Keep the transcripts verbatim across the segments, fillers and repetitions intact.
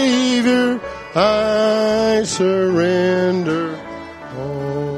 Savior, I surrender all.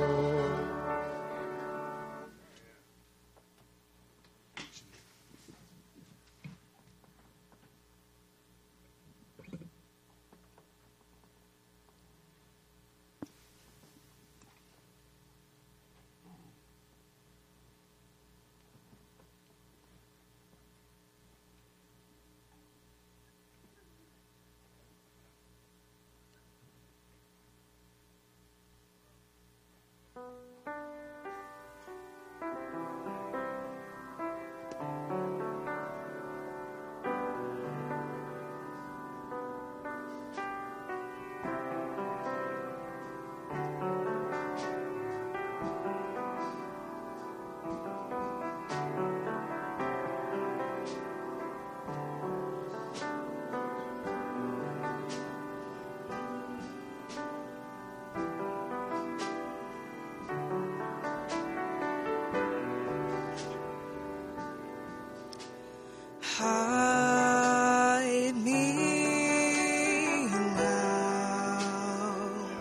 Hide me now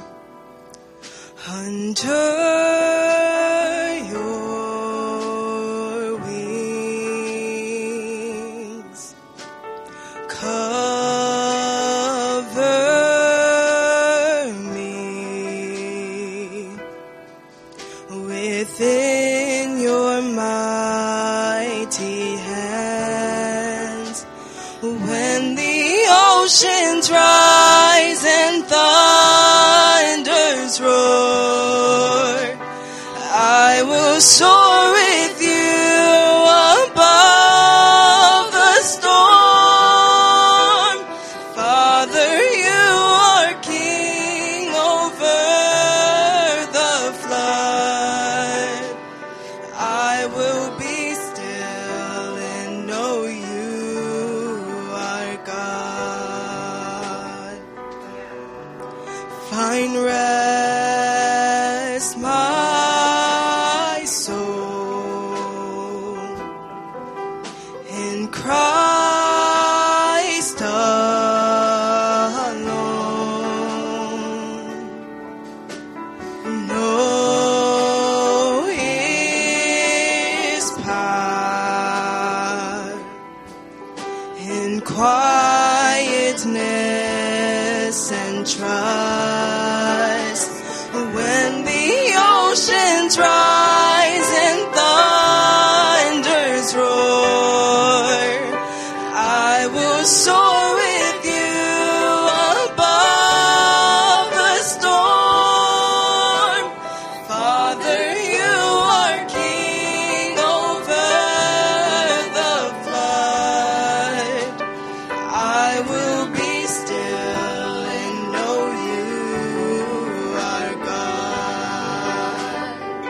under your wings. Cover me within your mighty hands. When the oceans rise and thunders roar, I will soar with you above the storm. Father, you are king over the flood. I will be still and know you are God. Find rest, my soul, in Christ alone. Know His power in quietness and trust. When the oceans rise and thunders roar, I will soar with you above the storm. Father, you are king over the flood. I will be still and know you are God.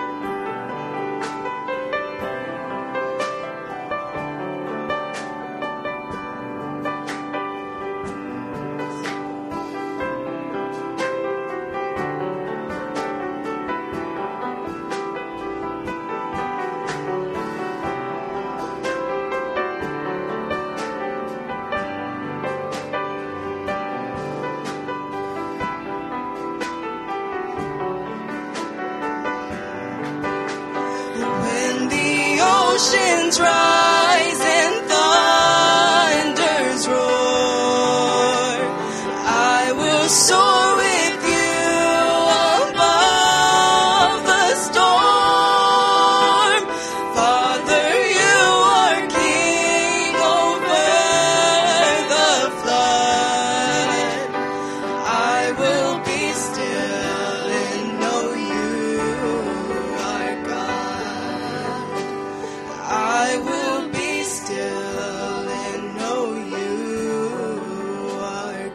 When the oceans rise and thunders roar, I will soar with you above the storm. Father, you are king over the flood. I will be still and know you are God. I will be still and know you are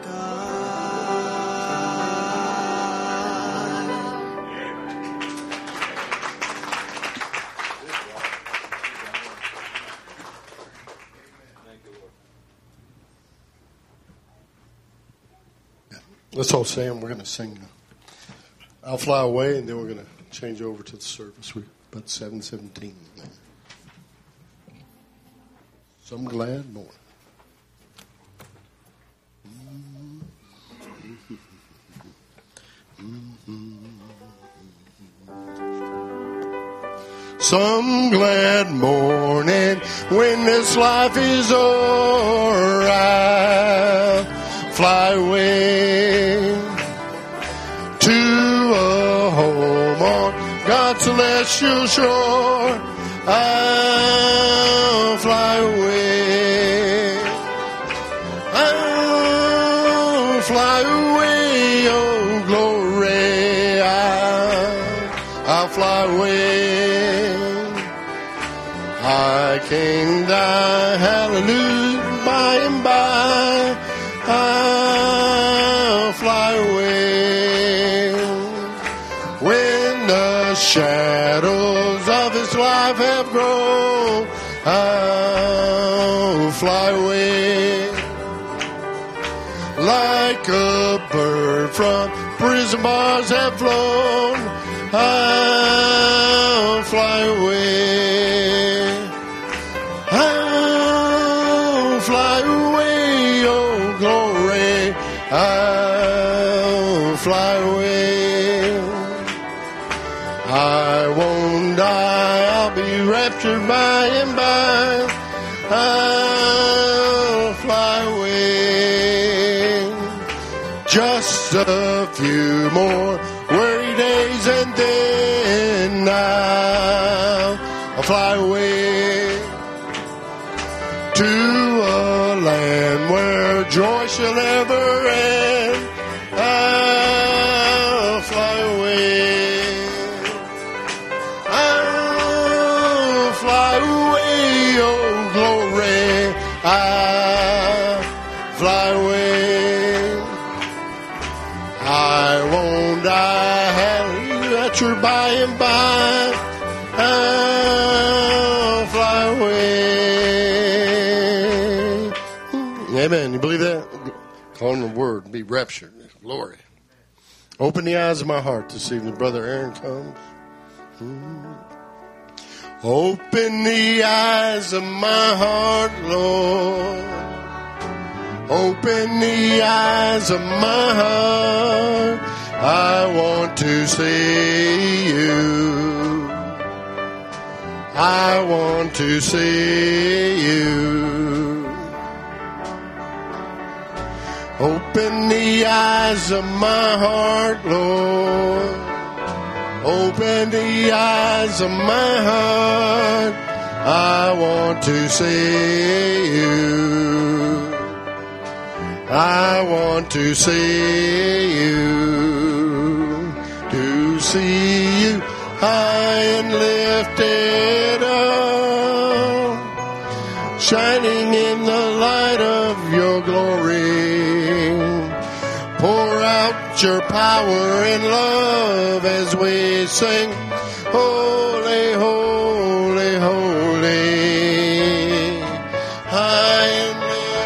God. Let's all stand. We're going to sing I'll Fly Away, and then we're going to change over to the service. We're about seven seventeen. Some glad morning. some glad morning when this life is o'er, I'll fly away to a home on God's celestial shore. I'll fly away. I'll fly away, oh glory. I'll, I'll fly away. I can't die, hallelujah, by and by. I'll fly away when the shadows of this life have grown. I'll fly away like a bird from prison bars have flown. I'll fly away. I'll fly away, oh glory. I'll fly away. I won't die, I'll be raptured by and by. I'll fly away. Just a few more worry days and then I'll, I'll fly away to a land where joy shall never end. I'll fly away. I'll fly away, oh glory. I'll fly away. I won't die, hallelujah, by and by. I'll fly away. Amen. You believe that? On the word, be raptured. Glory. Open the eyes of my heart this evening. Brother Aaron comes. Hmm. Open the eyes of my heart, Lord. Open the eyes of my heart. I want to see you. I want to see you. Open the eyes of my heart, Lord. Open the eyes of my heart. I want to see you. I want to see you. To see you high and lifted up, shining in the light of your glory. Pour out your power and love as we sing, holy, holy, holy, high and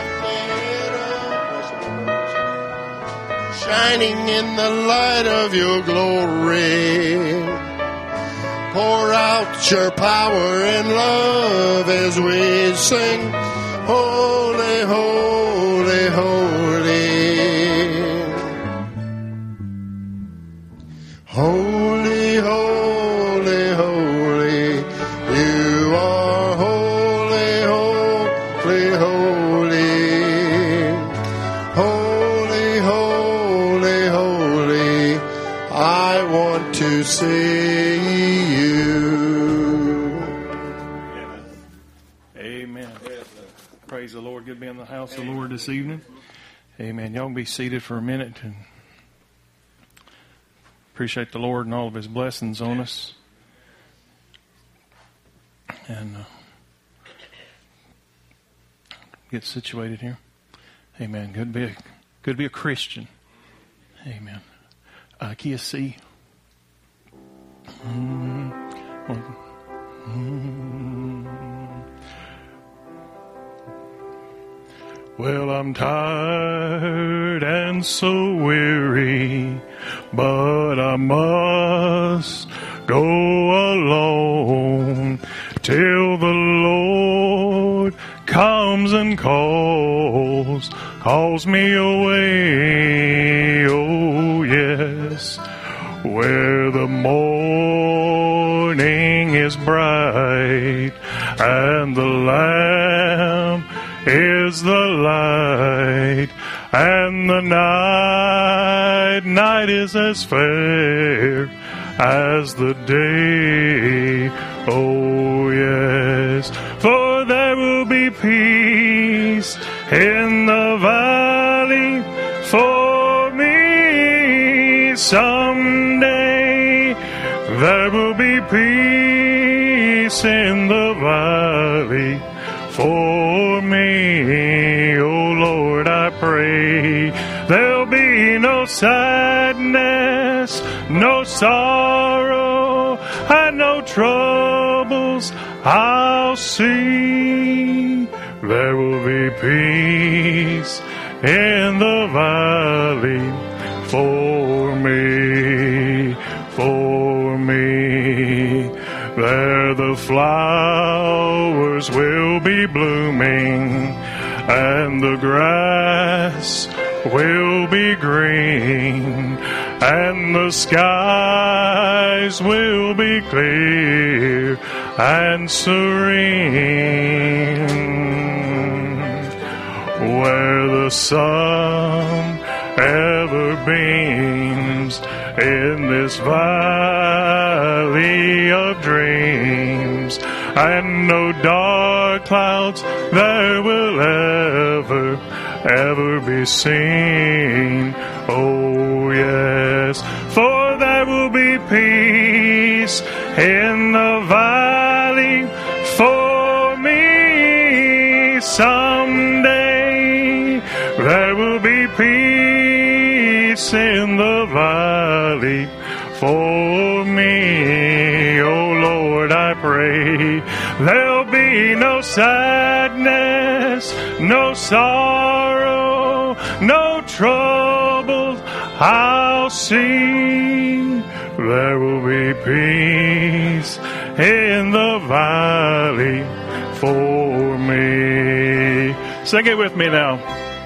lifted up, shining in the light of your glory. Pour out your power and love as we sing, holy, holy, holy. Holy, holy, holy, you are holy, holy, holy. Holy, holy, holy, I want to see you. Amen. Praise the Lord. Good to be in the house of the Lord this evening. Amen. Y'all can be seated for a minute and appreciate the Lord and all of His blessings on us. And uh, get situated here. Amen. Good to be a, good to be a Christian. Amen. Uh, can you see? Mm-hmm. Mm-hmm. Well, I'm tired and so weary, but I must go alone till the Lord comes and calls, calls me away, oh yes, where the morning is bright light, and the Lamb is the light, and the night, night is as fair as the day. Oh yes, for there will be peace in the valley for me someday. There will be peace in the valley for me. Oh Lord, I pray there'll be no sadness, no sorrow, and no troubles I'll see. There will be peace in the valley for me, for me. There the flowers will be blooming, and the grass will be green, and the skies will be clear and serene. Where the sun ever beams in this valley of dreams, and no dark clouds there will ever, ever be seen. Oh yes, for there will be peace in the valley for me someday. There will be peace in the valley for me. Oh Lord, I pray there'll be no sadness, no sorrow, no troubles I'll see. There will be peace in the valley for me. Sing it with me now.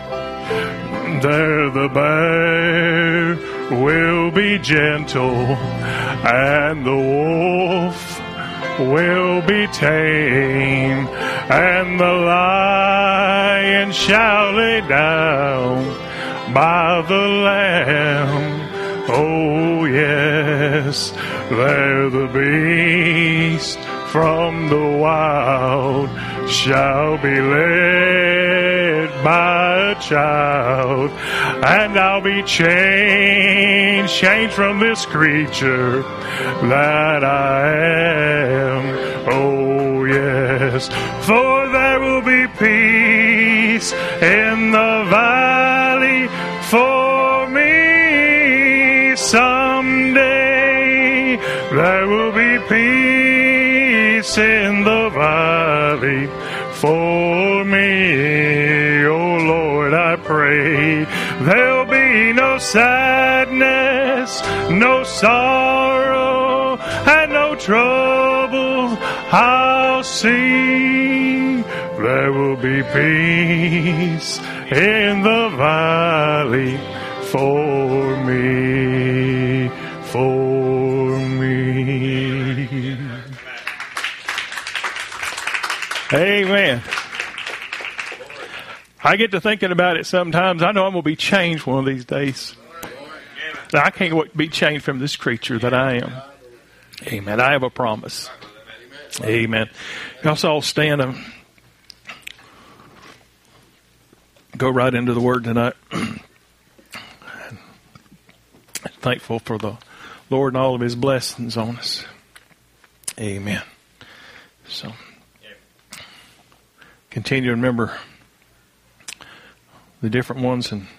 There the bear will be gentle, and the wolf will be tame, and the lion shall lay down by the lamb. Oh yes, there the beast from the wild shall be led by a child, and I'll be changed, changed from this creature that I am. Oh yes, for there will be peace in the valley for me someday. There will be peace in the valley for me. Oh Lord, I pray there'll be no sadness, no sorrow, and no trouble I'll see. There will be peace in the valley for me, for me. Amen. I get to thinking about it sometimes. I know I'm going to be changed one of these days. I can't be changed from this creature that I am. Amen. I have a promise. Amen. Let's all stand and go right into the Word tonight. Thankful for the Lord and all of His blessings on us. Amen. So, continue to remember the different ones, and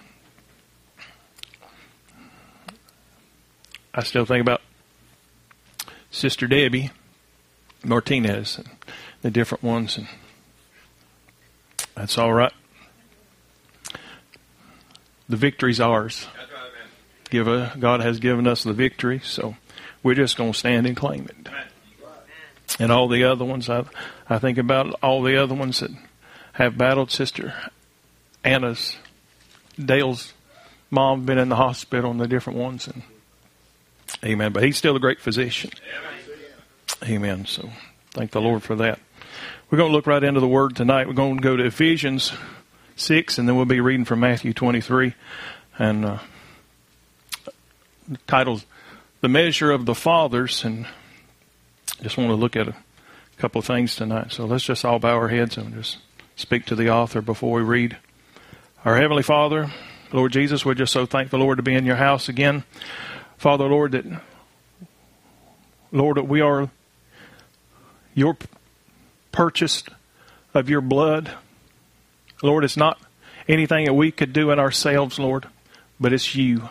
I still think about Sister Debbie Martinez and the different ones, and that's all right. The victory's ours. That's right, man. Give a, God has given us the victory, so we're just going to stand and claim it. Amen. And all the other ones, I, I think about all the other ones that have battled. Sister Anna's, Dale's mom, been in the hospital, and the different ones. And amen. But he's still a great physician. Amen. Amen. So Thank the Lord for that. We're going to look right into the Word tonight. We're going to go to Ephesians six, and then we'll be reading from Matthew twenty-three. And uh, the title's The Measure of the Fathers. And just want to look at a couple of things tonight. So let's just all bow our heads and just speak to the author before we read. Our Heavenly Father, Lord Jesus, we're just so thankful, Lord, to be in your house again. Father, Lord, that, Lord, that we are your purchased of your blood. Lord, it's not anything that we could do in ourselves, Lord, but it's you.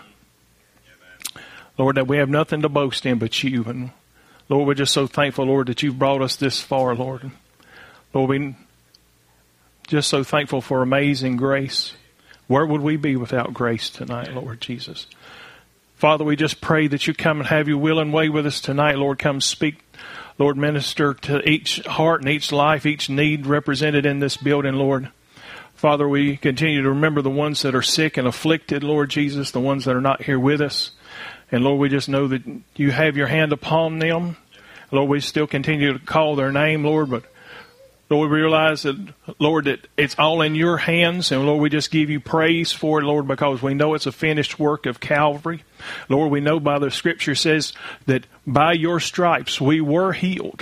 Lord, that we have nothing to boast in but you. And Lord, we're just so thankful, Lord, that you've brought us this far, Lord. Lord, we're just so thankful for amazing grace. Where would we be without grace tonight, Lord Jesus? Father, we just pray that you come and have your will and way with us tonight. Lord, come speak. Lord, minister to each heart and each life, each need represented in this building, Lord. Father, we continue to remember the ones that are sick and afflicted, Lord Jesus, the ones that are not here with us. And Lord, we just know that you have your hand upon them. Lord, we still continue to call their name, Lord, but Lord, we realize that, Lord, that it's all in your hands. And Lord, we just give you praise for it, Lord, because we know it's a finished work of Calvary. Lord, we know by the scripture says that by your stripes we were healed.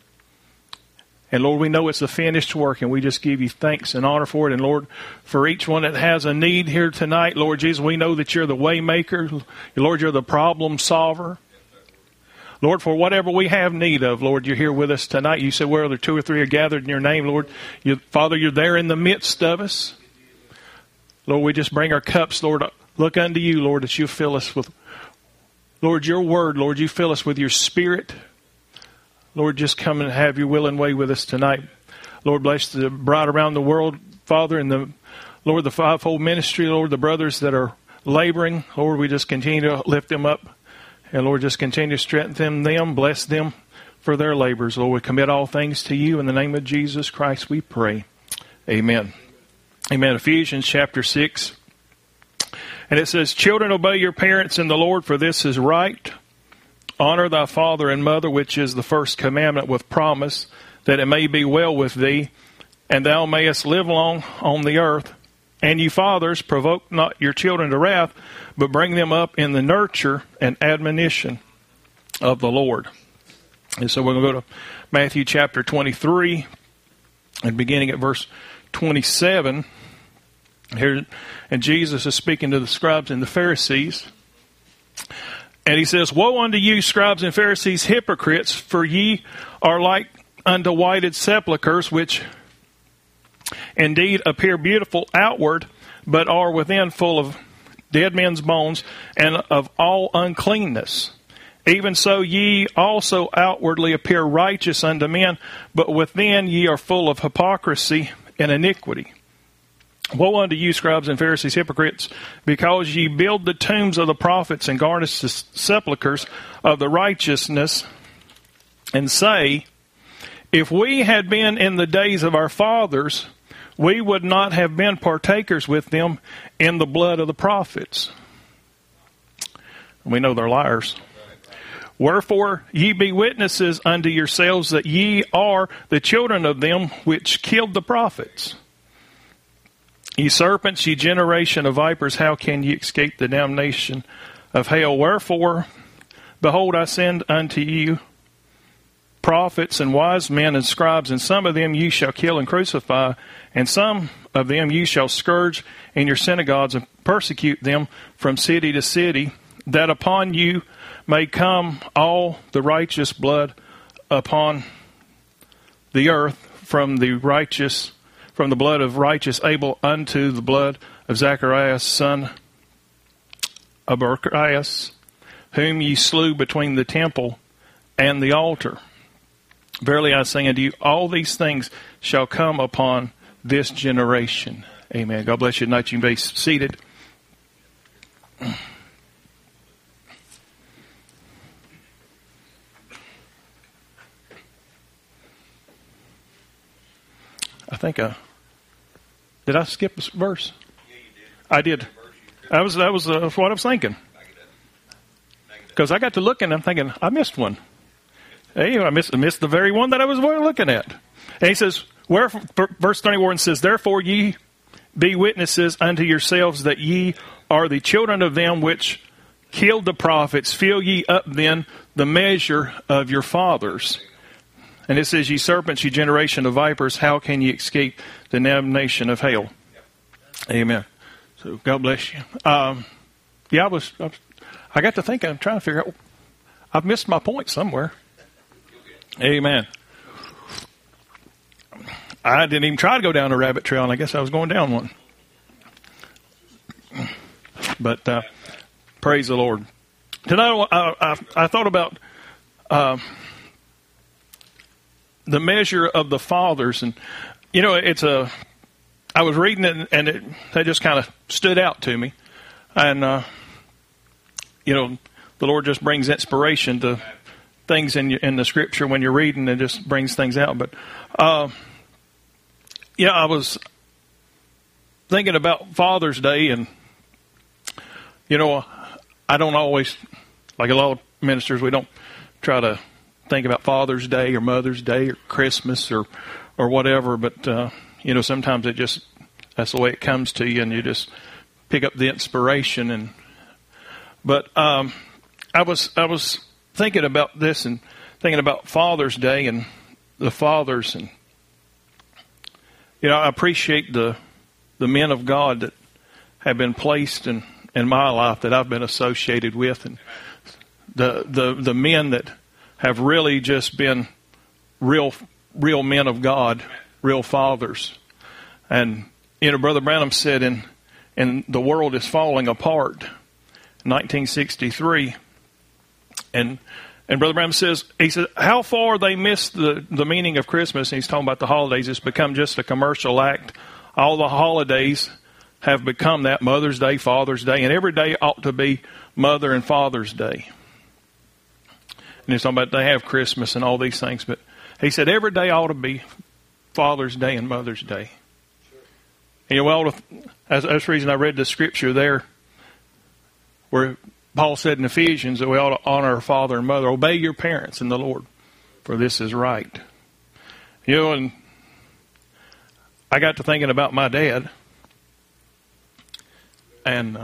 And Lord, we know it's a finished work, and we just give you thanks and honor for it. And Lord, for each one that has a need here tonight, Lord Jesus, we know that you're the way maker. Lord, you're the problem solver. Lord, for whatever we have need of, Lord, you're here with us tonight. You said where there two or three are gathered in your name, Lord. You, Father, you're there in the midst of us. Lord, we just bring our cups, Lord, look unto you, Lord, that you fill us with, Lord, your word. Lord, you fill us with your spirit. Lord, just come and have your will and way with us tonight. Lord, bless the bride around the world, Father, and the, Lord, the fivefold ministry, Lord, the brothers that are laboring. Lord, we just continue to lift them up. And Lord, just continue to strengthen them, bless them for their labors. Lord, we commit all things to you. In the name of Jesus Christ, we pray. Amen. Amen. Ephesians chapter six. And it says, Children, obey your parents in the Lord, for this is right. Honor thy father and mother, which is the first commandment with promise, that it may be well with thee, and thou mayest live long on the earth. And ye fathers, provoke not your children to wrath, but bring them up in the nurture and admonition of the Lord. And so we're going to go to Matthew chapter twenty-three, and beginning at verse twenty-seven. Here, and Jesus is speaking to the scribes and the Pharisees. And he says, Woe unto you, scribes and Pharisees, hypocrites, for ye are like unto whited sepulchres, which indeed appear beautiful outward, but are within full of dead men's bones and of all uncleanness. Even so ye also outwardly appear righteous unto men, but within ye are full of hypocrisy and iniquity. Woe unto you, scribes and Pharisees, hypocrites, because ye build the tombs of the prophets and garnish the sepulchres of the righteousness, and say, If we had been in the days of our fathers, we would not have been partakers with them in the blood of the prophets. We know they're liars. Wherefore ye be witnesses unto yourselves that ye are the children of them which killed the prophets. Ye serpents, ye generation of vipers, how can ye escape the damnation of hell? Wherefore, behold, I send unto you prophets and wise men and scribes, and some of them ye shall kill and crucify, and some of them ye shall scourge in your synagogues and persecute them from city to city, that upon you may come all the righteous blood upon the earth, from the righteous, from the blood of righteous Abel unto the blood of Zacharias, son of Barachias, whom ye slew between the temple and the altar. Verily I say unto you, all these things shall come upon this generation. Amen. God bless you tonight. You may be seated. I think I did. I skip this verse? Yeah, you did. I did. That was that was uh, what I was thinking. Because I got to looking, I'm thinking I missed one. Hey, I missed, missed the very one that I was looking at. And he says, wherefore, verse thirty-one says, therefore ye be witnesses unto yourselves that ye are the children of them which killed the prophets. Fill ye up then the measure of your fathers. And it says, ye serpents, ye generation of vipers, how can ye escape the damnation of hell? Amen. So God bless you. Um, yeah, I was, I was, I got to thinking, I'm trying to figure out, I've missed my point somewhere. Amen. I didn't even try to go down a rabbit trail, and I guess I was going down one. But uh, praise the Lord. Tonight, I, I, I thought about uh, the measure of the fathers, and you know, it's a. I was reading it, and it that just kind of stood out to me, and uh, you know, the Lord just brings inspiration to things in in the Scripture when you're reading, and just brings things out. But uh, yeah, I was thinking about Father's Day, and you know, I don't always, like a lot of ministers, we don't try to think about Father's Day or Mother's Day or Christmas or or whatever, but uh, you know, sometimes it just, that's the way it comes to you, and you just pick up the inspiration. And but um, I was I was thinking about this and thinking about Father's Day and the fathers, and you know, I appreciate the the men of God that have been placed in, in my life that I've been associated with, and the the the men that have really just been real real men of God, real fathers. And you know, Brother Branham said in in The World is Falling Apart, nineteen sixty-three, and and Brother Branham says, he says, how far they missed the, the meaning of Christmas, and he's talking about the holidays, it's become just a commercial act. All the holidays have become that, Mother's Day, Father's Day, and every day ought to be Mother and Father's Day. And he's talking about they have Christmas and all these things, but he said every day ought to be Father's Day and Mother's Day. And, you know, well, that's, that's the reason I read the scripture there where Paul said in Ephesians that we ought to honor our father and mother. Obey your parents in the Lord, for this is right. You know, and I got to thinking about my dad, and uh,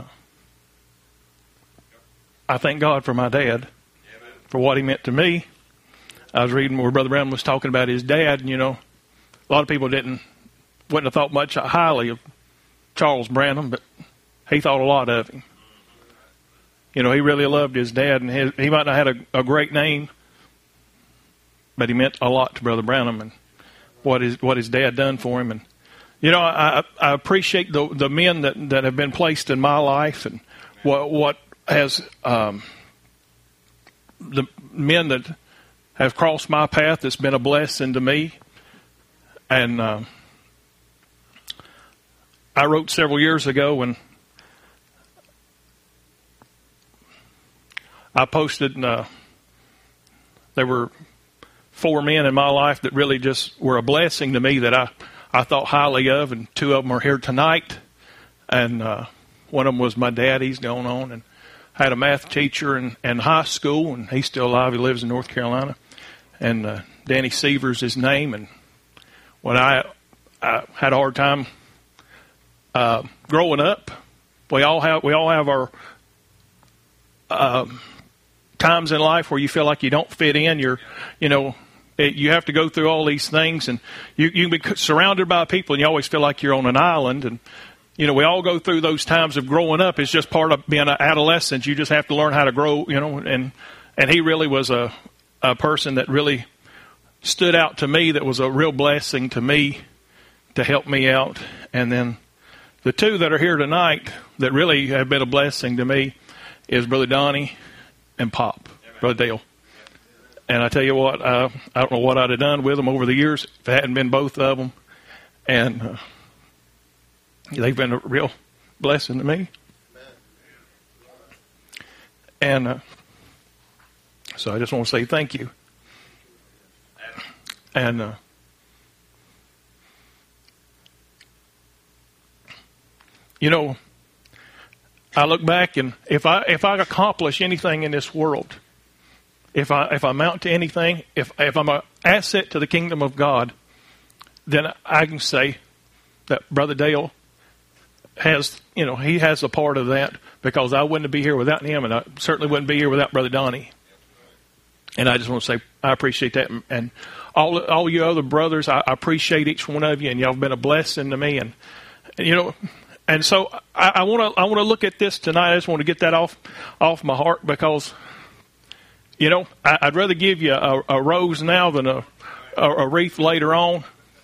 I thank God for my dad, for what he meant to me. I was reading where Brother Brown was talking about his dad, and, you know, a lot of people didn't, wouldn't have thought much highly of Charles Branham, but he thought a lot of him. You know, he really loved his dad, and his, he might not have had a, a great name, but he meant a lot to Brother Branham and what his what his dad done for him. And you know, I, I appreciate the the men that, that have been placed in my life, and what what has um, the men that have crossed my path that's been a blessing to me. And uh, I wrote several years ago when I posted, uh, there were four men in my life that really just were a blessing to me that I, I thought highly of, and two of them are here tonight. And uh, one of them was my dad. He's gone on, and I had a math teacher in, in high school, and he's still alive. He lives in North Carolina. And uh, Danny Seaver's his name. And when I, I had a hard time uh, growing up, we all have we all have our uh, times in life where you feel like you don't fit in. You're, you know, it, you have to go through all these things, and you you can be surrounded by people, and you always feel like you're on an island. And you know, we all go through those times of growing up. It's just part of being an adolescent. You just have to learn how to grow. You know, and and he really was a a person that really stood out to me, that was a real blessing to me to help me out. And then the two that are here tonight that really have been a blessing to me is Brother Donnie and Pop, Brother Dale. And I tell you what, uh, I don't know what I'd have done with them over the years if it hadn't been both of them. And uh, they've been a real blessing to me. And uh, so I just want to say thank you. And uh, you know, I look back, and if I if I accomplish anything in this world, if I if I amount to anything, if if I'm an asset to the kingdom of God, then I can say that Brother Dale has, you know, he has a part of that, because I wouldn't be here without him, and I certainly wouldn't be here without Brother Donnie. And I just want to say I appreciate that, and all all you other brothers, I, I appreciate each one of you, and y'all have been a blessing to me, and you know, and so I want to I want to look at this tonight. I just want to get that off off my heart, because you know I, I'd rather give you a, a rose now than a, a a wreath later on.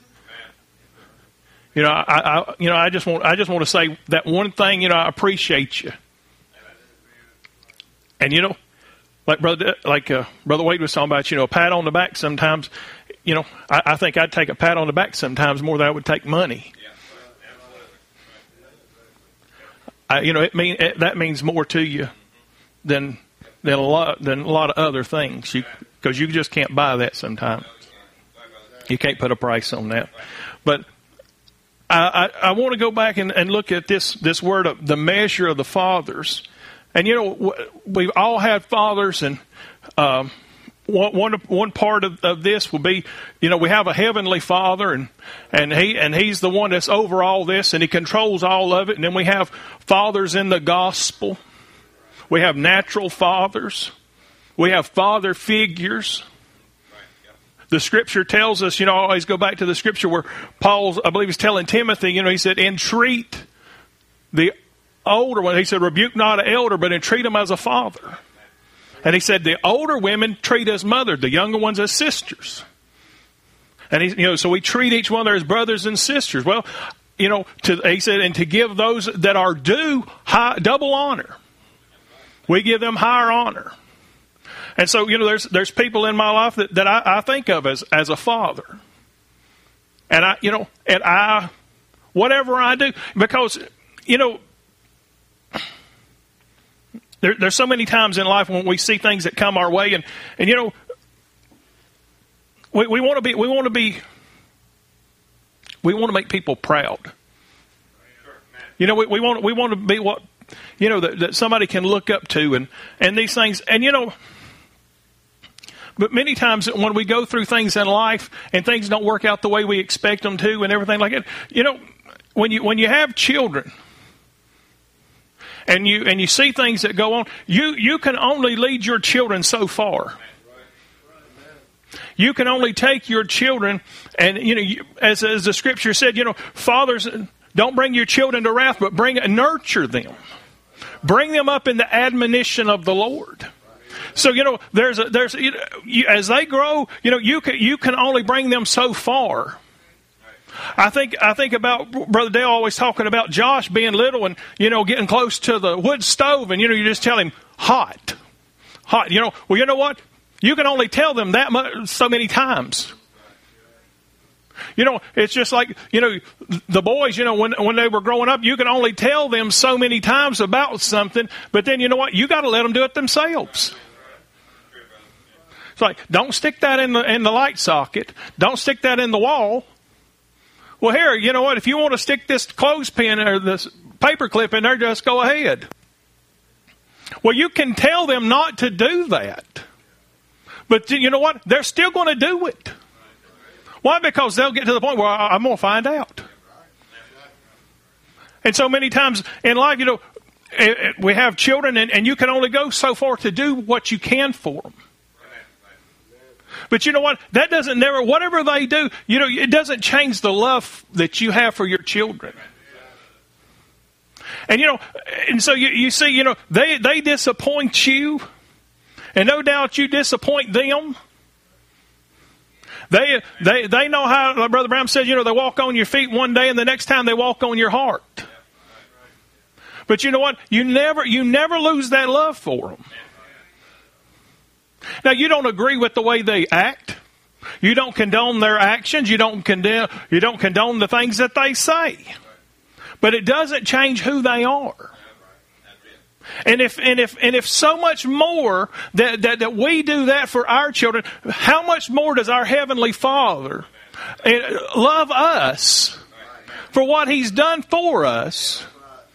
You know, I, I you know I just want I just want to say that one thing. You know, I appreciate you, and you know. Like brother, like uh, Brother Wade was talking about, you know, a pat on the back sometimes. You know, I, I think I'd take a pat on the back sometimes more than I would take money. I, you know, it mean it, that means more to you than than a lot than a lot of other things. You because you just can't buy that sometimes. You can't put a price on that. But I, I, I want to go back and, and look at this this word of the measure of the fathers. And, you know, we've all had fathers, and um, one, one one part of, of this will be, you know, we have a heavenly Father, and and he and he's the one that's over all this, and he controls all of it. And then we have fathers in the gospel. We have natural fathers. We have father figures. The Scripture tells us, you know, I always go back to the Scripture where Paul's, I believe he's telling Timothy, you know, he said, entreat the older one. He said, rebuke not an elder, but entreat him as a father. And he said, the older women treat as mother, the younger ones as sisters. And he, you know, so we treat each one as brothers and sisters. Well, you know, to, he said, and to give those that are due high, double honor. We give them higher honor. And so, you know, there's there's people in my life that, that I, I think of as, as a father. And I, you know, and I, whatever I do, because, you know, There, there's so many times in life when we see things that come our way, and, and you know, we, we want to be we want to be we want to make people proud. You know, we, we want we want to be what you know that, that somebody can look up to, and, and these things, and you know, but many times when we go through things in life and things don't work out the way we expect them to, and everything like that, you know, when you when you have children. And you and you see things that go on, you, you can only lead your children so far. You can only take your children, and you know, you, as as the Scripture said, you know, fathers, don't bring your children to wrath, but bring nurture them, bring them up in the admonition of the Lord. So you know, there's a, there's you know, you, as they grow, you know, you can you can only bring them so far. I think I think about Brother Dale always talking about Josh being little and, you know, getting close to the wood stove, and, you know, you just tell him, hot, hot. You know, well, you know what? You can only tell them that much so many times. You know, it's just like, you know, the boys, you know, when when they were growing up, you can only tell them so many times about something, but then, you know what? You got to let them do it themselves. It's like, don't stick that in the in the light socket. Don't stick that in the wall. Well, here, you know what? If you want to stick this clothespin or this paper clip in there, just go ahead. Well, you can tell them not to do that. But you know what? They're still going to do it. Why? Because they'll get to the point where I'm going to find out. And so many times in life, you know, we have children, and, and you can only go so far to do what you can for them. But you know what? That doesn't never, whatever they do, you know, it doesn't change the love that you have for your children. And you know, and so you, you see, you know, they, they disappoint you, and no doubt you disappoint them. They, they, they know how, like Brother Brown said, you know, they walk on your feet one day, and the next time they walk on your heart. But you know what? You never, you never lose that love for them. Now, you don't agree with the way they act. You don't condone their actions. You don't condemn, you don't condone the things that they say. But it doesn't change who they are. And if and if and if so much more that, that, that we do that for our children, how much more does our Heavenly Father love us for what He's done for us?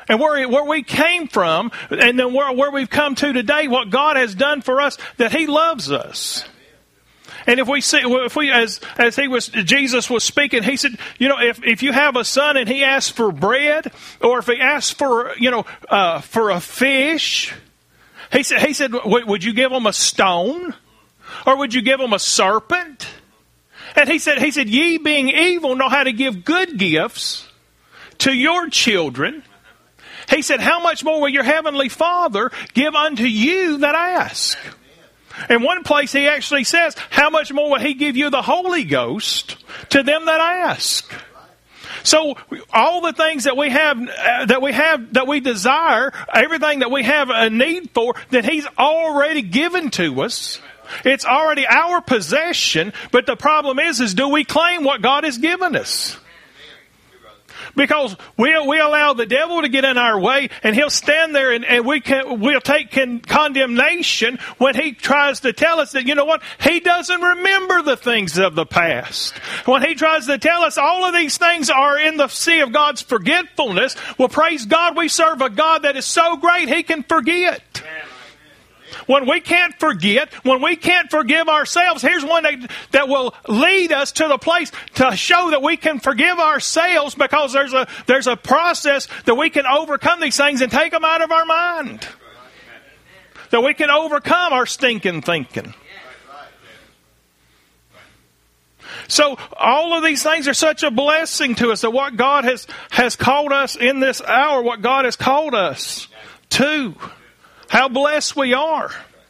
and where, where we came from, and then where, where we've come to today, what God has done for us, that He loves us. And if we see, if we, as, as he was, Jesus was speaking, He said, you know, if, if you have a son and he asks for bread, or if he asks for, you know, uh, for a fish, he said, he said, would you give him a stone? Or would you give him a serpent? And he said, he said, ye being evil know how to give good gifts to your children. He said, how much more will your heavenly Father give unto you that ask? In one place he actually says, how much more will He give you the Holy Ghost to them that ask? So all the things that we have, uh, that we have, that we desire, everything that we have a need for, that He's already given to us. It's already our possession. But the problem is, is do we claim what God has given us? Because we we allow the devil to get in our way, and he'll stand there, and, and we can we'll take con- condemnation when he tries to tell us that, you know what, he doesn't remember the things of the past. When he tries to tell us all of these things are in the sea of God's forgetfulness, well, praise God, we serve a God that is so great He can forget. When we can't forget, when we can't forgive ourselves, here's one that, that will lead us to the place to show that we can forgive ourselves, because there's a there's a process that we can overcome these things and take them out of our mind. That we can overcome our stinking thinking. So all of these things are such a blessing to us, that what God has, has called us in this hour, what God has called us to. How blessed we are.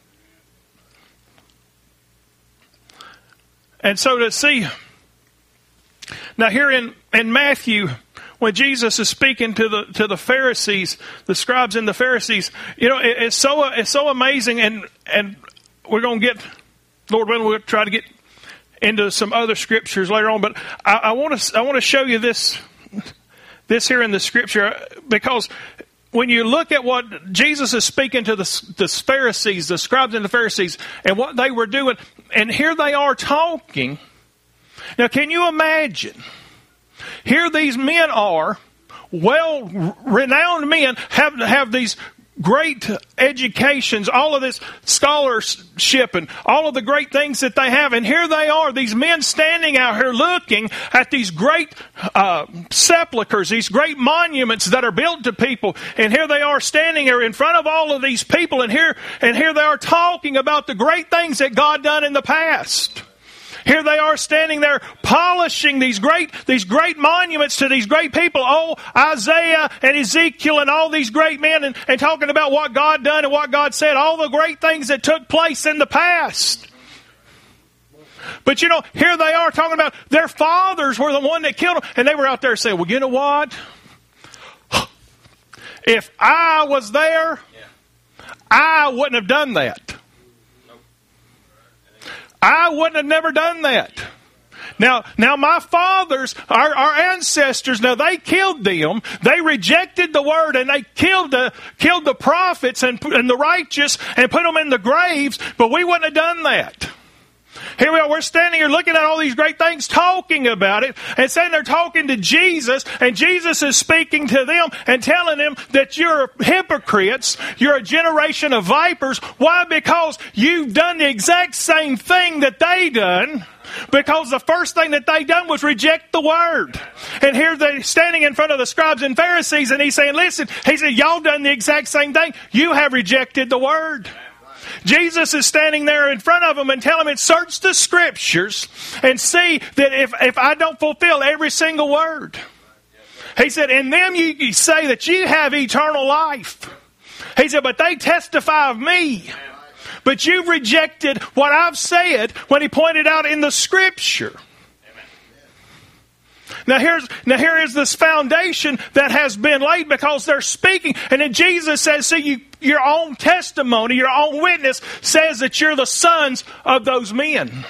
And so to see, now here in, in Matthew, when Jesus is speaking to the to the Pharisees, the scribes and the Pharisees, you know, it, it's so it's so amazing, and and we're going to get, Lord willing, we'll try to get into some other scriptures later on, but I, I want to I want to show you this this here in the scripture, because when you look at what Jesus is speaking to the, the Pharisees, the scribes and the Pharisees, and what they were doing, and here they are talking. Now, can you imagine? Here these men are, well-renowned men, have, have these great educations, all of this scholarship and all of the great things that they have. And here they are, these men standing out here looking at these great uh, sepulchres, these great monuments that are built to people. And here they are standing here in front of all of these people. And here, and here they are talking about the great things that God done in the past. Here they are standing there polishing these great these great monuments to these great people. Oh, Isaiah and Ezekiel and all these great men, and, and talking about what God done and what God said, all the great things that took place in the past. But you know, here they are talking about their fathers were the one that killed them. And they were out there saying, well, you know what? If I was there, I wouldn't have done that. I wouldn't have never done that. Now, now my fathers, our, our ancestors, now they killed them. They rejected the word, and they killed the killed the prophets and, and the righteous and put them in the graves. But we wouldn't have done that. Here we are, we're standing here looking at all these great things, talking about it, and saying they're talking to Jesus, and Jesus is speaking to them and telling them that you're hypocrites, you're a generation of vipers. Why? Because you've done the exact same thing that they done. Because the first thing that they done was reject the word. And here they're standing in front of the scribes and Pharisees, and he's saying, listen, he said, y'all done the exact same thing. You have rejected the word. Jesus is standing there in front of them and telling them, search the scriptures and see that if, if I don't fulfill every single word. He said, in them you, you say that you have eternal life. He said, but they testify of me. But you've rejected what I've said, when he pointed out in the scripture. Now here's now here is this foundation that has been laid, because they're speaking. And then Jesus says, see, you, your own testimony, your own witness says that you're the sons of those men.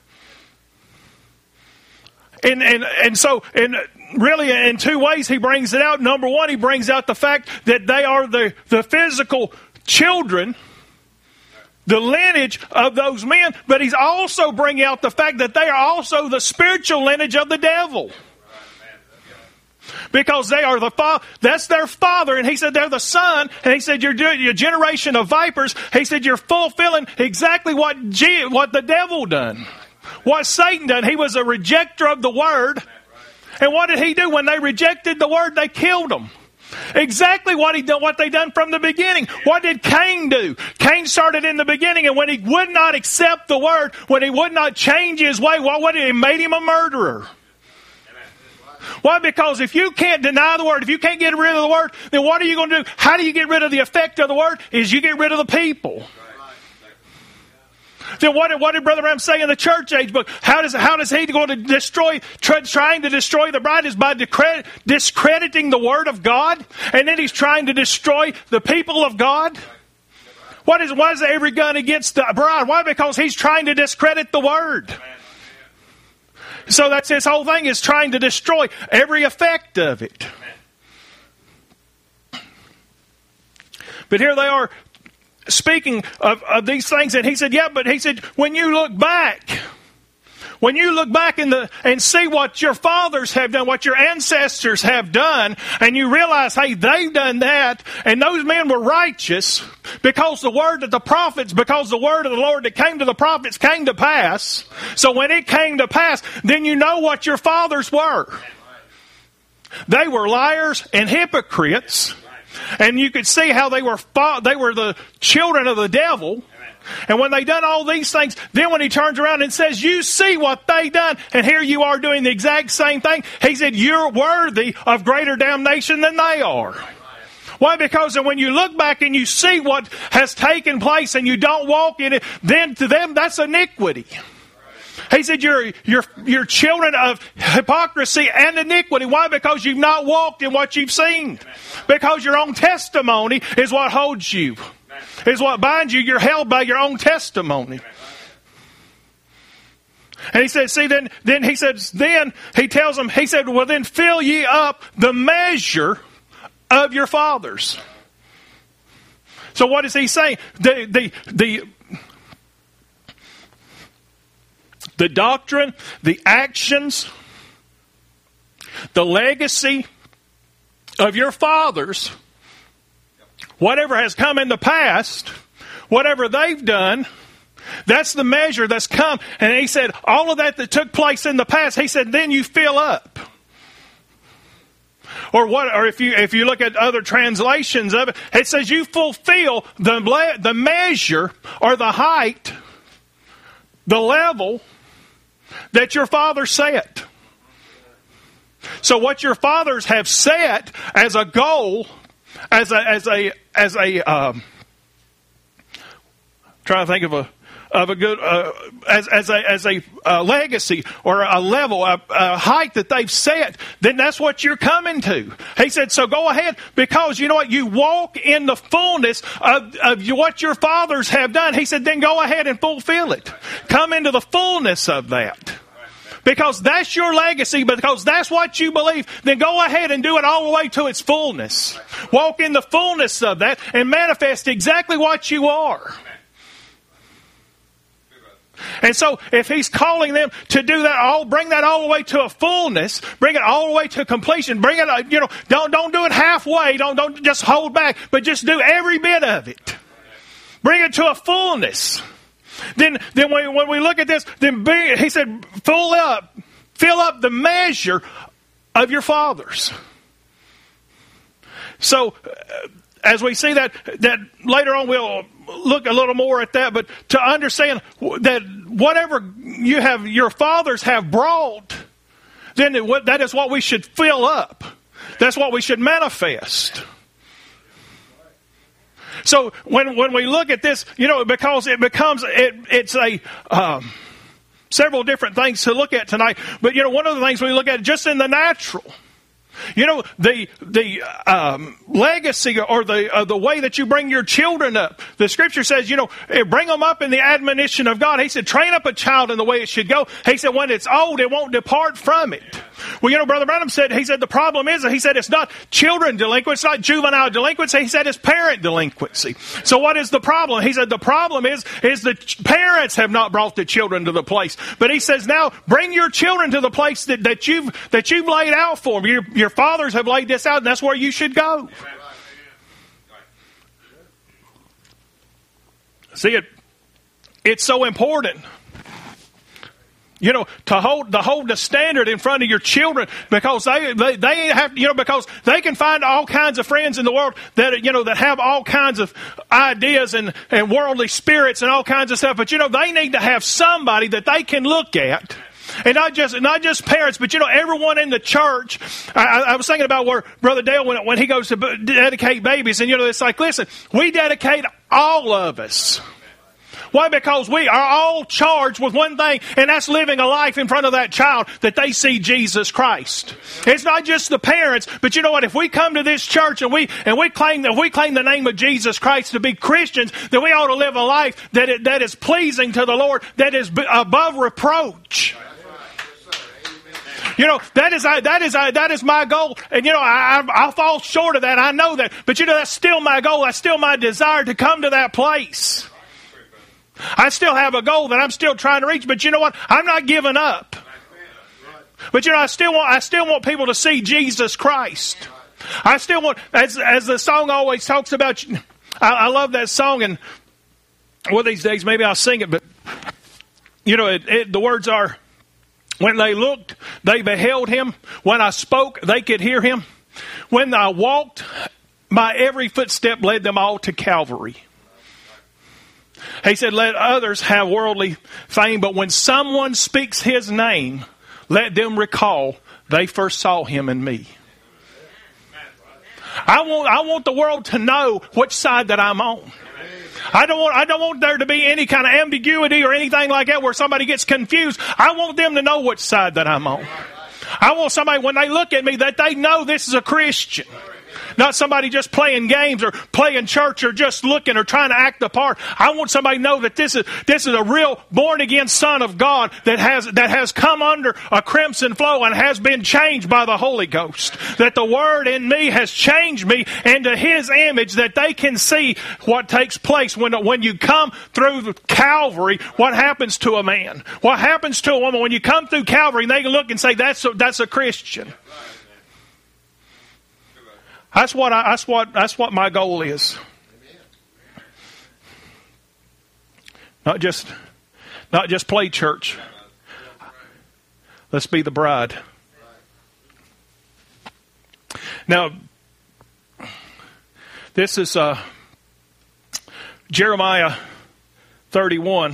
And and and so and really in two ways he brings it out. Number one, he brings out the fact that they are the, the physical children, the lineage of those men, but he's also bringing out the fact that they are also the spiritual lineage of the devil. because they are the fa- that's their father. And he said they're the son. And he said you're doing your generation of vipers. He said you're fulfilling exactly what G- what the devil done, what Satan done. He was a rejecter of the word. And what did he do? When they rejected the word, they killed them. Exactly what he done, what they done from the beginning. What did Cain do? Cain started in the beginning, and when he would not accept the word, when he would not change his way, what would it? It made him a murderer. Why? Because if you can't deny the word, if you can't get rid of the word, then what are you going to do? How do you get rid of the effect of the word? Is you get rid of the people. Then what did, what did Brother Branham say in the church age book? How does how does he go to destroy, try, trying to destroy the bride is by discredit, discrediting the word of God, and then he's trying to destroy the people of God. What is why is every gun against the bride? Why? Because he's trying to discredit the word. So that's his whole thing, is trying to destroy every effect of it. But here they are, speaking of, of these things, and he said, yeah, but he said, when you look back, when you look back in the and see what your fathers have done, what your ancestors have done, and you realize, hey, they've done that, and those men were righteous because the word of the prophets, because the word of the Lord that came to the prophets came to pass. So when it came to pass, then you know what your fathers were. They were liars and hypocrites. And you could see how they were they were the children of the devil. And when they done all these things, then when he turns around and says, you see what they done, and here you are doing the exact same thing, he said, you're worthy of greater damnation than they are. Why? Because when you look back and you see what has taken place and you don't walk in it, then to them that's iniquity. He said, you're, you're, you're children of hypocrisy and iniquity. Why? Because you've not walked in what you've seen. Because your own testimony is what holds you. Is what binds you. You're held by your own testimony. And he said, see, then, then he says, then he tells them, he said, well, then fill ye up the measure of your fathers. So what is he saying? The, the, the, The doctrine, the actions, the legacy of your fathers, whatever has come in the past, whatever they've done, that's the measure that's come. And he said, all of that that took place in the past, he said, then you fill up. Or what? Or if you if you look at other translations of it, it says you fulfill the the measure or the height, the level that your father set. So what your fathers have set as a goal, as a as a as a um, trying to think of a of a good uh, as as a as a uh, legacy or a level, a, a height that they've set, then that's what you're coming to. He said, so go ahead, because you know what, you walk in the fullness of, of what your fathers have done. He said, then go ahead and fulfill it. Come into the fullness of that. Because that's your legacy, because that's what you believe, then go ahead and do it all the way to its fullness. Walk in the fullness of that and manifest exactly what you are. And so if he's calling them to do that, all bring that all the way to a fullness, bring it all the way to completion, bring it, you know, don't don't do it halfway, don't don't just hold back, but just do every bit of it. Bring it to a fullness. Then then when, when we look at this, then be, he said, fill up, fill up the measure of your fathers. So uh, as we see that, that later on we'll look a little more at that, but to understand that whatever you have, your fathers have brought, then it, that is what we should fill up. That's what we should manifest. So when when we look at this, you know, because it becomes, it, it's a um, several different things to look at tonight. But, you know, one of the things we look at just in the natural, you know, the the um, legacy or the uh, the way that you bring your children up. The Scripture says, you know, bring them up in the admonition of God. He said, train up a child in the way it should go. He said, when it's old, it won't depart from it. Well, you know, Brother Branham said, he said, the problem is, he said, it's not children delinquency, it's not juvenile delinquency. He said, it's parent delinquency. So what is the problem? He said, the problem is, is the parents have not brought the children to the place. But he says, now bring your children to the place that, that you've, that you've laid out for them. Your, your Your fathers have laid this out, and that's where you should go. See, it, it's so important, you know, to hold to hold the standard in front of your children, because they, they they have, you know, because they can find all kinds of friends in the world that, you know, that have all kinds of ideas and, and worldly spirits and all kinds of stuff. But, you know, they need to have somebody that they can look at. And not just not just parents, but, you know, everyone in the church. I, I was thinking about where Brother Dale, when, when he goes to dedicate babies, and, you know, it's like, listen, we dedicate all of us. Why? Because we are all charged with one thing, and that's living a life in front of that child that they see Jesus Christ. It's not just the parents, but you know what? If we come to this church and we and we claim that we claim the name of Jesus Christ to be Christians, then we ought to live a life that it, that is pleasing to the Lord, that is above reproach. You know, that is that is that is my goal, and you know I I'll fall short of that. I know that, but you know that's still my goal. That's still my desire to come to that place. I still have a goal that I'm still trying to reach, but you know what? I'm not giving up. But you know, I still want I still want people to see Jesus Christ. I still want, as as the song always talks about. I, I love that song, and one of these days maybe I'll sing it. But you know, it, it, the words are, when they looked, they beheld him. When I spoke, they could hear him. When I walked, my every footstep led them all to Calvary. He said, let others have worldly fame, but when someone speaks his name, let them recall they first saw him in me. I want, I want the world to know which side that I'm on. I don't want, I don't want there to be any kind of ambiguity or anything like that where somebody gets confused. I want them to know which side that I'm on. I want somebody, when they look at me, that they know this is a Christian. Not somebody just playing games or playing church or just looking or trying to act the part. I want somebody to know that this is this is a real born-again son of God that has that has come under a crimson flow and has been changed by the Holy Ghost. That the Word in me has changed me into His image, that they can see what takes place when, when you come through Calvary, what happens to a man. What happens to a woman when you come through Calvary, and they can look and say, that's a, that's a Christian. That's what I, that's what that's what my goal is. Not just not just play church. Let's be the bride. Now, this is uh, Jeremiah thirty-one,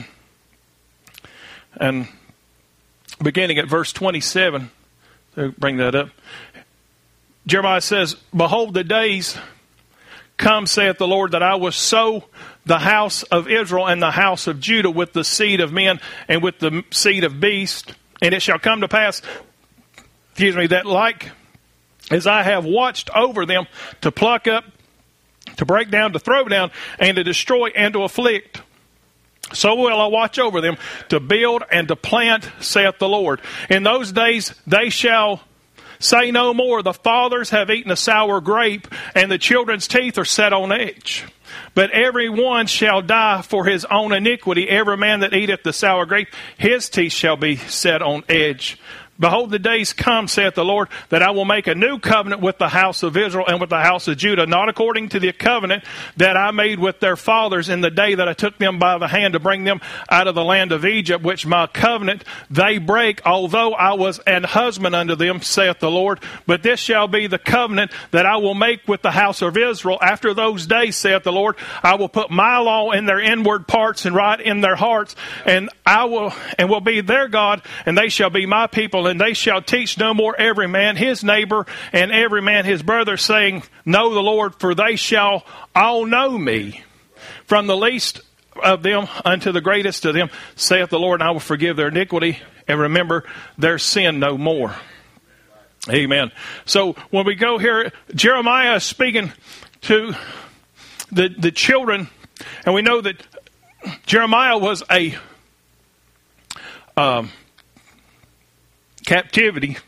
and beginning at verse twenty-seven. So bring that up. Jeremiah says, behold, the days come, saith the Lord, that I will sow the house of Israel and the house of Judah with the seed of men and with the seed of beasts. And it shall come to pass, excuse me, that like as I have watched over them to pluck up, to break down, to throw down, and to destroy, and to afflict, so will I watch over them to build and to plant, saith the Lord. In those days they shall say no more, the fathers have eaten a sour grape, and the children's teeth are set on edge. But every one shall die for his own iniquity. Every man that eateth the sour grape, his teeth shall be set on edge. Behold, the days come, saith the Lord, that I will make a new covenant with the house of Israel and with the house of Judah, not according to the covenant that I made with their fathers in the day that I took them by the hand to bring them out of the land of Egypt, which my covenant they break, although I was an husband unto them, saith the Lord. But this shall be the covenant that I will make with the house of Israel. After those days, saith the Lord, I will put my law in their inward parts and write in their hearts, and I will and will be their God, and they shall be my people. And they shall teach no more every man his neighbor and every man his brother, saying, know the Lord, for they shall all know me, from the least of them unto the greatest of them, saith the Lord, and I will forgive their iniquity and remember their sin no more. Amen. So when we go here, Jeremiah is speaking to the, the children, and we know that Jeremiah was a um, captivity,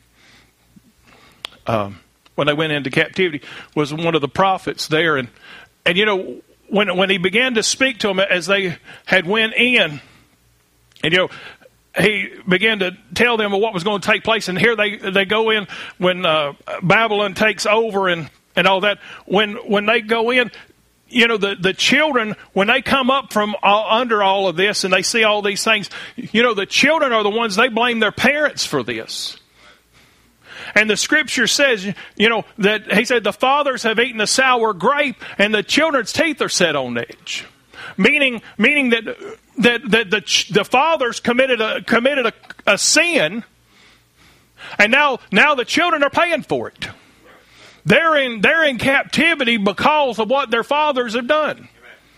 um, when they went into captivity, was one of the prophets there. And, and you know, when when he began to speak to them as they had went in, and you know, he began to tell them of what was going to take place. And here they, they go in when uh, Babylon takes over and, and all that. When when they go in, you know, the, the children, when they come up from all, under all of this and they see all these things, you know, the children are the ones, they blame their parents for this. And the scripture says, you know, that he said the fathers have eaten the sour grape and the children's teeth are set on edge. Meaning, meaning that that that the the fathers committed a committed a, a sin, and now now the children are paying for it. They're in they're in captivity because of what their fathers have done.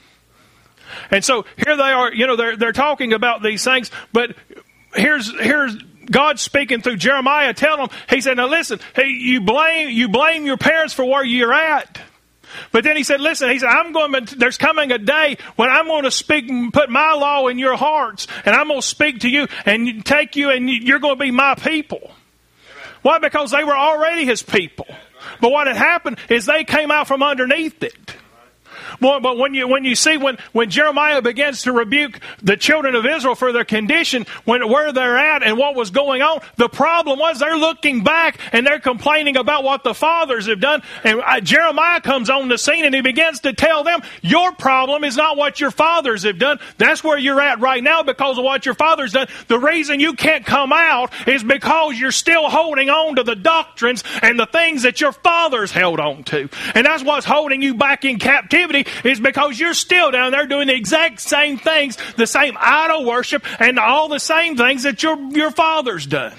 And so here they are, you know, they're they're talking about these things, but here's here's God speaking through Jeremiah, telling them, he said, now listen, hey, you blame you blame your parents for where you're at. But then he said, listen, he said, I'm going to, there's coming a day when I'm going to speak, put my law in your hearts, and I'm going to speak to you and take you, and you're going to be my people. Amen. Why? Because they were already his people. But what had happened is they came out from underneath it. Well, but when you when you see when, when Jeremiah begins to rebuke the children of Israel for their condition, when where they're at and what was going on, the problem was they're looking back and they're complaining about what the fathers have done. And uh, Jeremiah comes on the scene and he begins to tell them, your problem is not what your fathers have done. That's where you're at right now because of what your fathers done. The reason you can't come out is because you're still holding on to the doctrines and the things that your fathers held on to. And that's what's holding you back in captivity, is because you're still down there doing the exact same things, the same idol worship, and all the same things that your your father's done.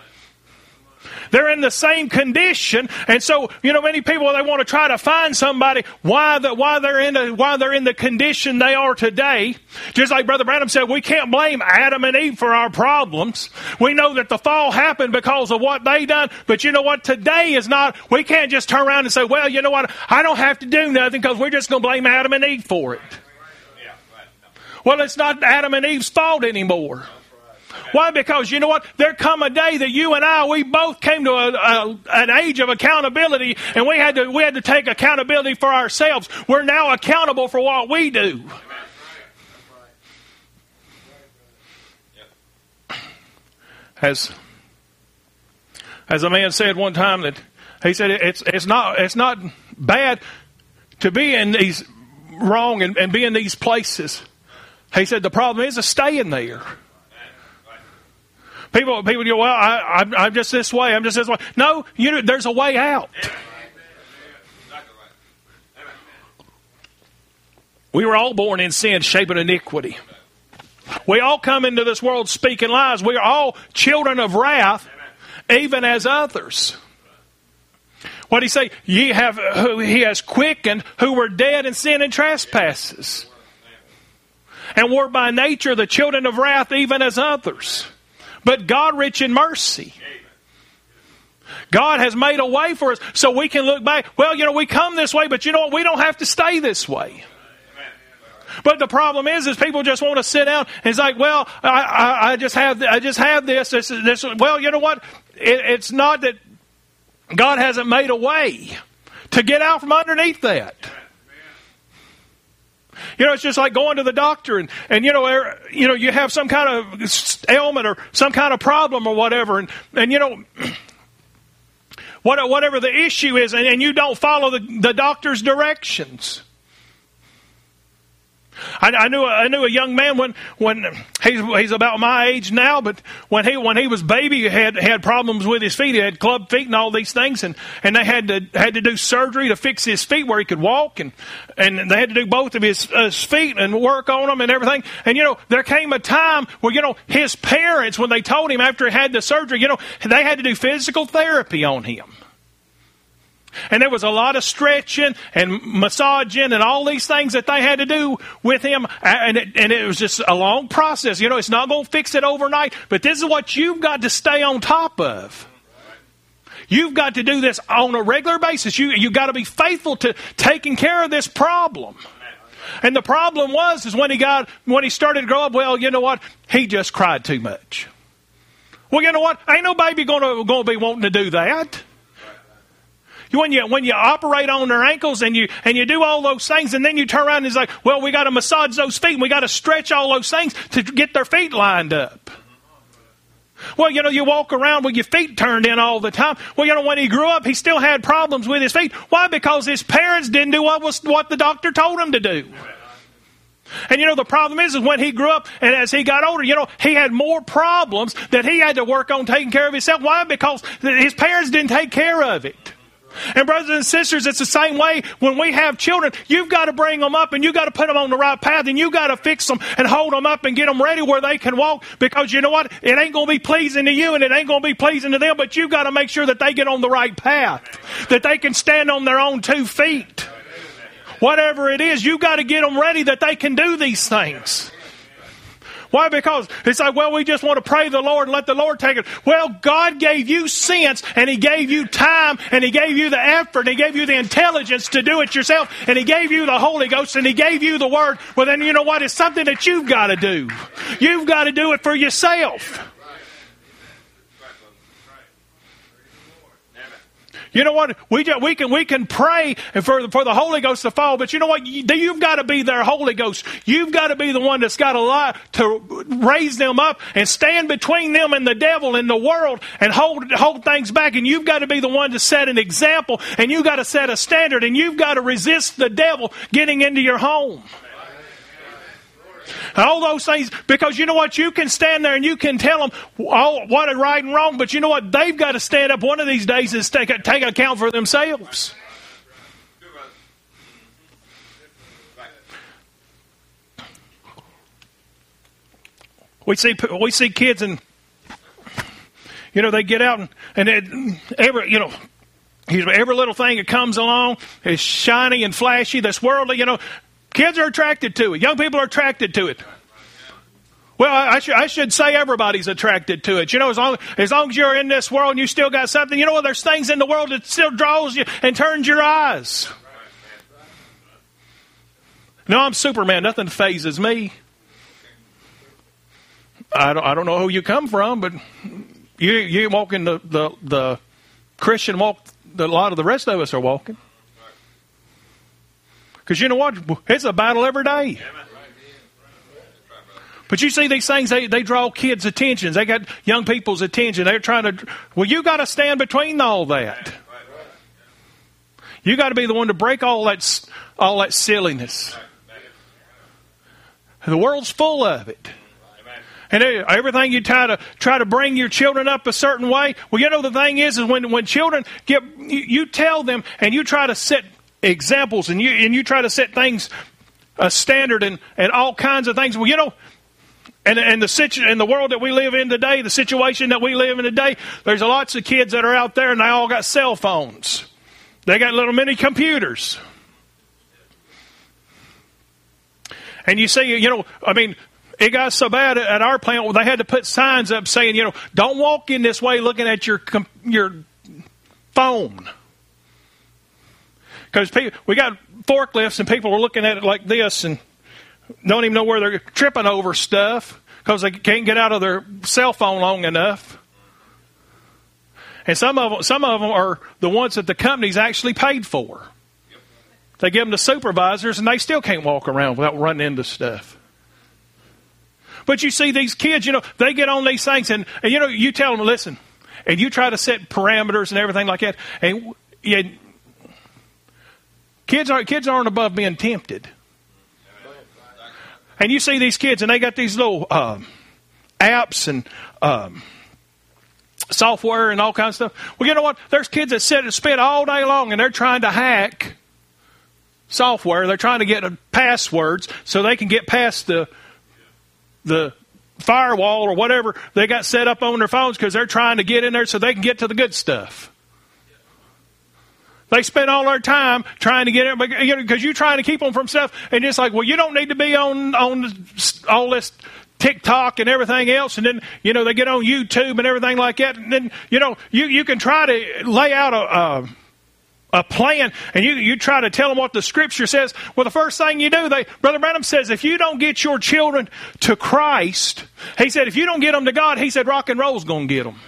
They're in the same condition, and so you know many people, they want to try to find somebody why the why they're in the why they're in the condition they are today. Just like Brother Branham said, we can't blame Adam and Eve for our problems. We know that the fall happened because of what they done, but you know what? Today is not. We can't just turn around and say, well, you know what? I don't have to do nothing because we're just going to blame Adam and Eve for it. Well, it's not Adam and Eve's fault anymore. Why? Because you know what? There come a day that you and I, we both came to a, a, an age of accountability, and we had to we had to take accountability for ourselves. We're now accountable for what we do. As as a man said one time, that he said it's it's not it's not bad to be in these wrong and, and be in these places. He said the problem is to staying there. People, people go, well, I, I'm, I'm just this way. I'm just this way. No, you know, there's a way out. We were all born in sin, shaping iniquity. We all come into this world speaking lies. We are all children of wrath, even as others. What did he say? Ye have, who he has quickened, who were dead in sin and trespasses, and were by nature the children of wrath, even as others. But God rich in mercy. God has made a way for us so we can look back. Well, you know, we come this way, but you know what? We don't have to stay this way. But the problem is, is people just want to sit down and it's like, well, I, I, I just have, I just have this, this, this. Well, you know what? It, it's not that God hasn't made a way to get out from underneath that. You know, it's just like going to the doctor and, and you know, er, you know, you have some kind of ailment or some kind of problem or whatever. And, and you know, what, whatever the issue is, and, and you don't follow the, the doctor's directions. I, I knew a, I knew a young man when when he's he's about my age now, but when he when he was baby, he had had problems with his feet. He had club feet and all these things, and, and they had to had to do surgery to fix his feet where he could walk, and and they had to do both of his, uh, his feet and work on them and everything. And you know, there came a time where you know his parents, when they told him after he had the surgery, you know, they had to do physical therapy on him. And there was a lot of stretching and massaging and all these things that they had to do with him. And it, and it was just a long process. You know, it's not going to fix it overnight. But this is what you've got to stay on top of. You've got to do this on a regular basis. You, you've got to be faithful to taking care of this problem. And the problem was, is when he got, when he started to grow up, well, you know what? He just cried too much. Well, you know what? Ain't no baby going to, going to be wanting to do that. When you when you operate on their ankles and you and you do all those things, and then you turn around and it's like, well, we got to massage those feet and we got to stretch all those things to get their feet lined up. Well, you know, you walk around with your feet turned in all the time. Well, you know, when he grew up, he still had problems with his feet. Why? Because his parents didn't do what was what the doctor told him to do. And you know, the problem is, is when he grew up and as he got older, you know, he had more problems that he had to work on taking care of himself. Why? Because his parents didn't take care of it. And brothers and sisters, it's the same way when we have children. You've got to bring them up and you've got to put them on the right path and you've got to fix them and hold them up and get them ready where they can walk, because you know what? It ain't going to be pleasing to you and it ain't going to be pleasing to them, but you've got to make sure that they get on the right path, that they can stand on their own two feet. Whatever it is, you've got to get them ready that they can do these things. Why? Because it's like, well, we just want to pray the Lord and let the Lord take it. Well, God gave you sense and He gave you time and He gave you the effort and He gave you the intelligence to do it yourself and He gave you the Holy Ghost and He gave you the Word. Well, then you know what? It's something that you've got to do. You've got to do it for yourself. You know what? We just, we can we can pray for for the Holy Ghost to fall, but you know what? You, you've got to be their Holy Ghost. You've got to be the one that's got a lot to raise them up and stand between them and the devil and the world and hold hold things back. And you've got to be the one to set an example, and you've got to set a standard, and you've got to resist the devil getting into your home. All those things, because you know what? You can stand there and you can tell them all what is right and wrong, but you know what? They've got to stand up one of these days and take, take account for themselves. We see we see kids and, you know, they get out and, and it, every, you know, every little thing that comes along is shiny and flashy, that's worldly, you know. Kids are attracted to it. Young people are attracted to it. Well, I, should, I should say everybody's attracted to it. You know, as long, as long as you're in this world and you still got something, you know what? There's things in the world that still draws you and turns your eyes. No, I'm Superman. Nothing phases me. I don't, I don't know who you come from, but you you walking the, the, the Christian walk that a lot of the rest of us are walking. Because you know what? It's a battle every day. But you see these things, they, they draw kids' attentions. They got young people's attention. They're trying to... Well, you got to stand between all that. You got to be the one to break all that, all that silliness. The world's full of it. And everything you try to try to bring your children up a certain way. Well, you know, the thing is, is when, when children get... You, you tell them and you try to set examples and you and you try to set things a standard and, and all kinds of things. Well, you know, and and the situ in the world that we live in today, the situation that we live in today, there's lots of kids that are out there and they all got cell phones. They got little mini computers. And you see, you know, I mean, it got so bad at our plant where they had to put signs up saying, you know, don't walk in this way looking at your your phone. Because we got forklifts and people are looking at it like this and don't even know where they're tripping over stuff because they can't get out of their cell phone long enough. And some of them, some of them are the ones that the company's actually paid for. They give them to supervisors and they still can't walk around without running into stuff. But you see these kids, you know, they get on these things and, and you know, you tell them, listen, and you try to set parameters and everything like that. And you, Kids aren't, kids aren't above being tempted. And you see these kids, and they got these little um, apps and um, software and all kinds of stuff. Well, you know what? There's kids that sit and spend all day long, and they're trying to hack software. They're trying to get passwords so they can get past the the firewall or whatever they got set up on their phones because they're trying to get in there so they can get to the good stuff. They spend all their time trying to get it because you know, you're trying to keep them from stuff. And it's like, well, you don't need to be on on all this TikTok and everything else. And then, you know, they get on YouTube and everything like that. And then, you know, you, you can try to lay out a, a, a plan and you, you try to tell them what the Scripture says. Well, the first thing you do, they, Brother Branham says, if you don't get your children to Christ, he said, if you don't get them to God, he said, rock and roll's going to get them.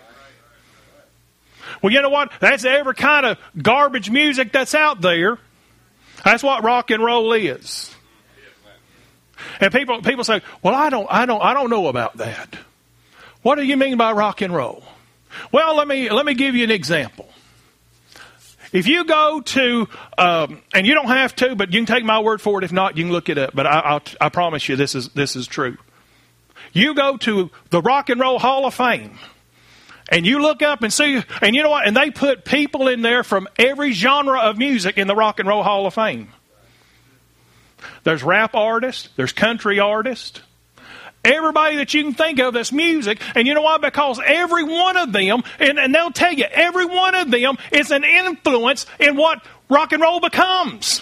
Well, you know what? That's every kind of garbage music that's out there. That's what rock and roll is. And people people say, "Well, I don't I don't I don't know about that." What do you mean by rock and roll? Well, let me let me give you an example. If you go to, um, and you don't have to, but you can take my word for it. If not, you can look it up. But I, I'll, I promise you, this is this is true. You go to the Rock and Roll Hall of Fame, and you look up and see, and you know what? And they put people in there from every genre of music in the Rock and Roll Hall of Fame. There's rap artists. There's country artists. Everybody that you can think of that's music. And you know why? Because every one of them, and, and they'll tell you, every one of them is an influence in what rock and roll becomes.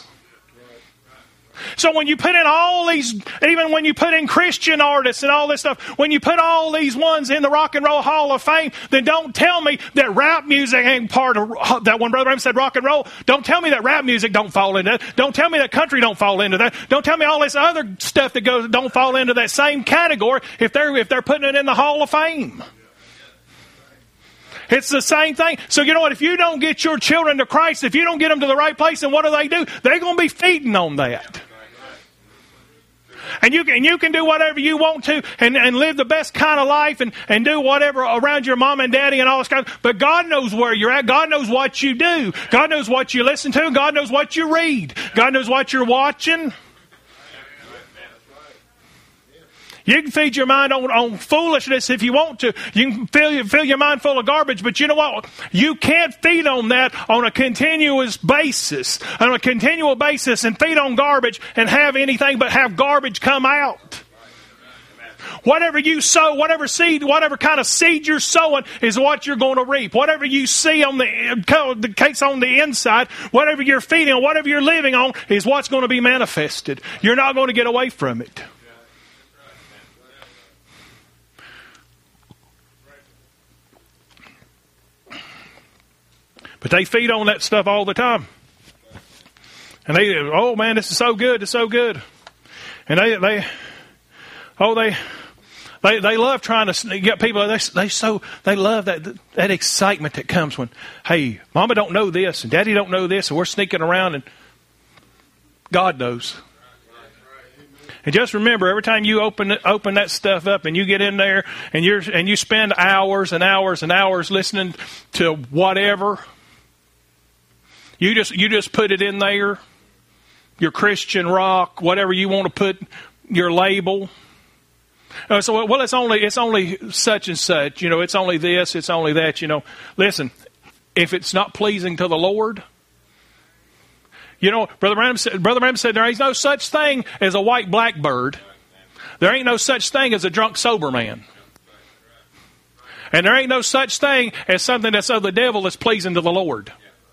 So when you put in all these, even when you put in Christian artists and all this stuff, when you put all these ones in the Rock and Roll Hall of Fame, then don't tell me that rap music ain't part of that. When Brother Ram said rock and roll, don't tell me that rap music don't fall into that. Don't tell me that country don't fall into that. Don't tell me all this other stuff that goes don't fall into that same category if they're if they're putting it in the Hall of Fame. It's the same thing. So you know what? If you don't get your children to Christ, if you don't get them to the right place, then what do they do? They're going to be feeding on that. And you can you can do whatever you want to and, and live the best kind of life and, and do whatever around your mom and daddy and all this kind of, but God knows where you're at. God knows what you do. God knows what you listen to. God knows what you read. God knows what you're watching. You can feed your mind on, on foolishness if you want to. You can fill, fill your mind full of garbage, but you know what? You can't feed on that on a continuous basis, on a continual basis, and feed on garbage and have anything but have garbage come out. Whatever you sow, whatever seed, whatever kind of seed you're sowing is what you're going to reap. Whatever you see on the, the case on the inside, whatever you're feeding on, whatever you're living on is what's going to be manifested. You're not going to get away from it. But they feed on that stuff all the time. And they, oh man, this is so good, it's so good. And they, they, oh, they, they, they love trying to get people, they, they so, they love that, that excitement that comes when, hey, mama don't know this and daddy don't know this and we're sneaking around and God knows. And just remember, every time you open open that stuff up and you get in there and you're and you spend hours and hours and hours listening to whatever, you just you just put it in there, your Christian rock, whatever you want to put your label. Uh, so well, it's only it's only such and such, you know. It's only this, it's only that, you know. Listen, if it's not pleasing to the Lord. You know, Brother Ram said, Brother Ram said there ain't no such thing as a white blackbird. There ain't no such thing as a drunk sober man. And there ain't no such thing as something that's of the devil that's pleasing to the Lord.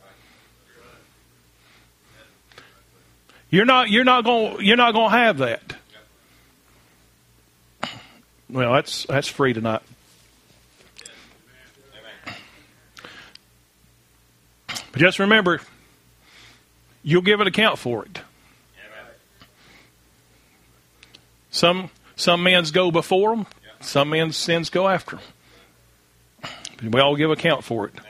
You're not you're not going you're not going to have that. Well, that's that's free tonight. But just remember, you'll give an account for it. Some some men's go before them. Some men's sins go after them. But we all give account for it.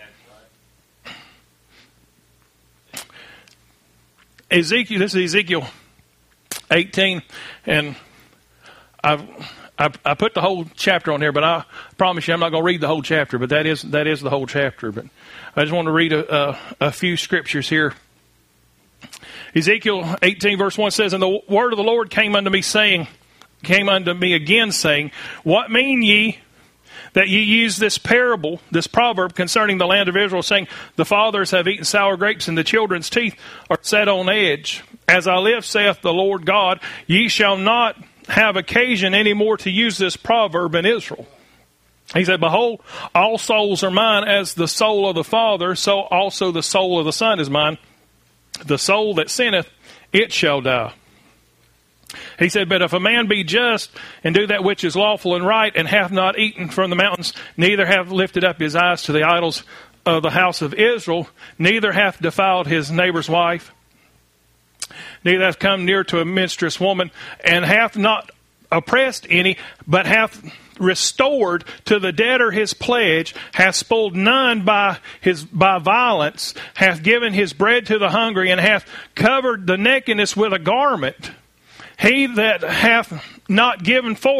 Ezekiel, this is Ezekiel eighteen, and I've I, I put the whole chapter on there, but I promise you I'm not going to read the whole chapter. But that is that is the whole chapter. But I just want to read a, a, a few scriptures here. Ezekiel eighteen verse one says, "And the word of the Lord came unto me, saying, came unto me again, saying, What mean ye that ye use this parable, this proverb concerning the land of Israel, saying, The fathers have eaten sour grapes, and the children's teeth are set on edge? As I live, saith the Lord God, ye shall not have occasion any more to use this proverb in Israel. He said, Behold, all souls are mine, as the soul of the Father, so also the soul of the Son is mine. The soul that sinneth, it shall die. He said, But if a man be just, and do that which is lawful and right, and hath not eaten from the mountains, neither hath lifted up his eyes to the idols of the house of Israel, neither hath defiled his neighbor's wife, neither hath come near to a menstruous woman, and hath not oppressed any, but hath restored to the debtor his pledge, hath spoiled none by his by violence, hath given his bread to the hungry, and hath covered the nakedness with a garment. He that hath not given forth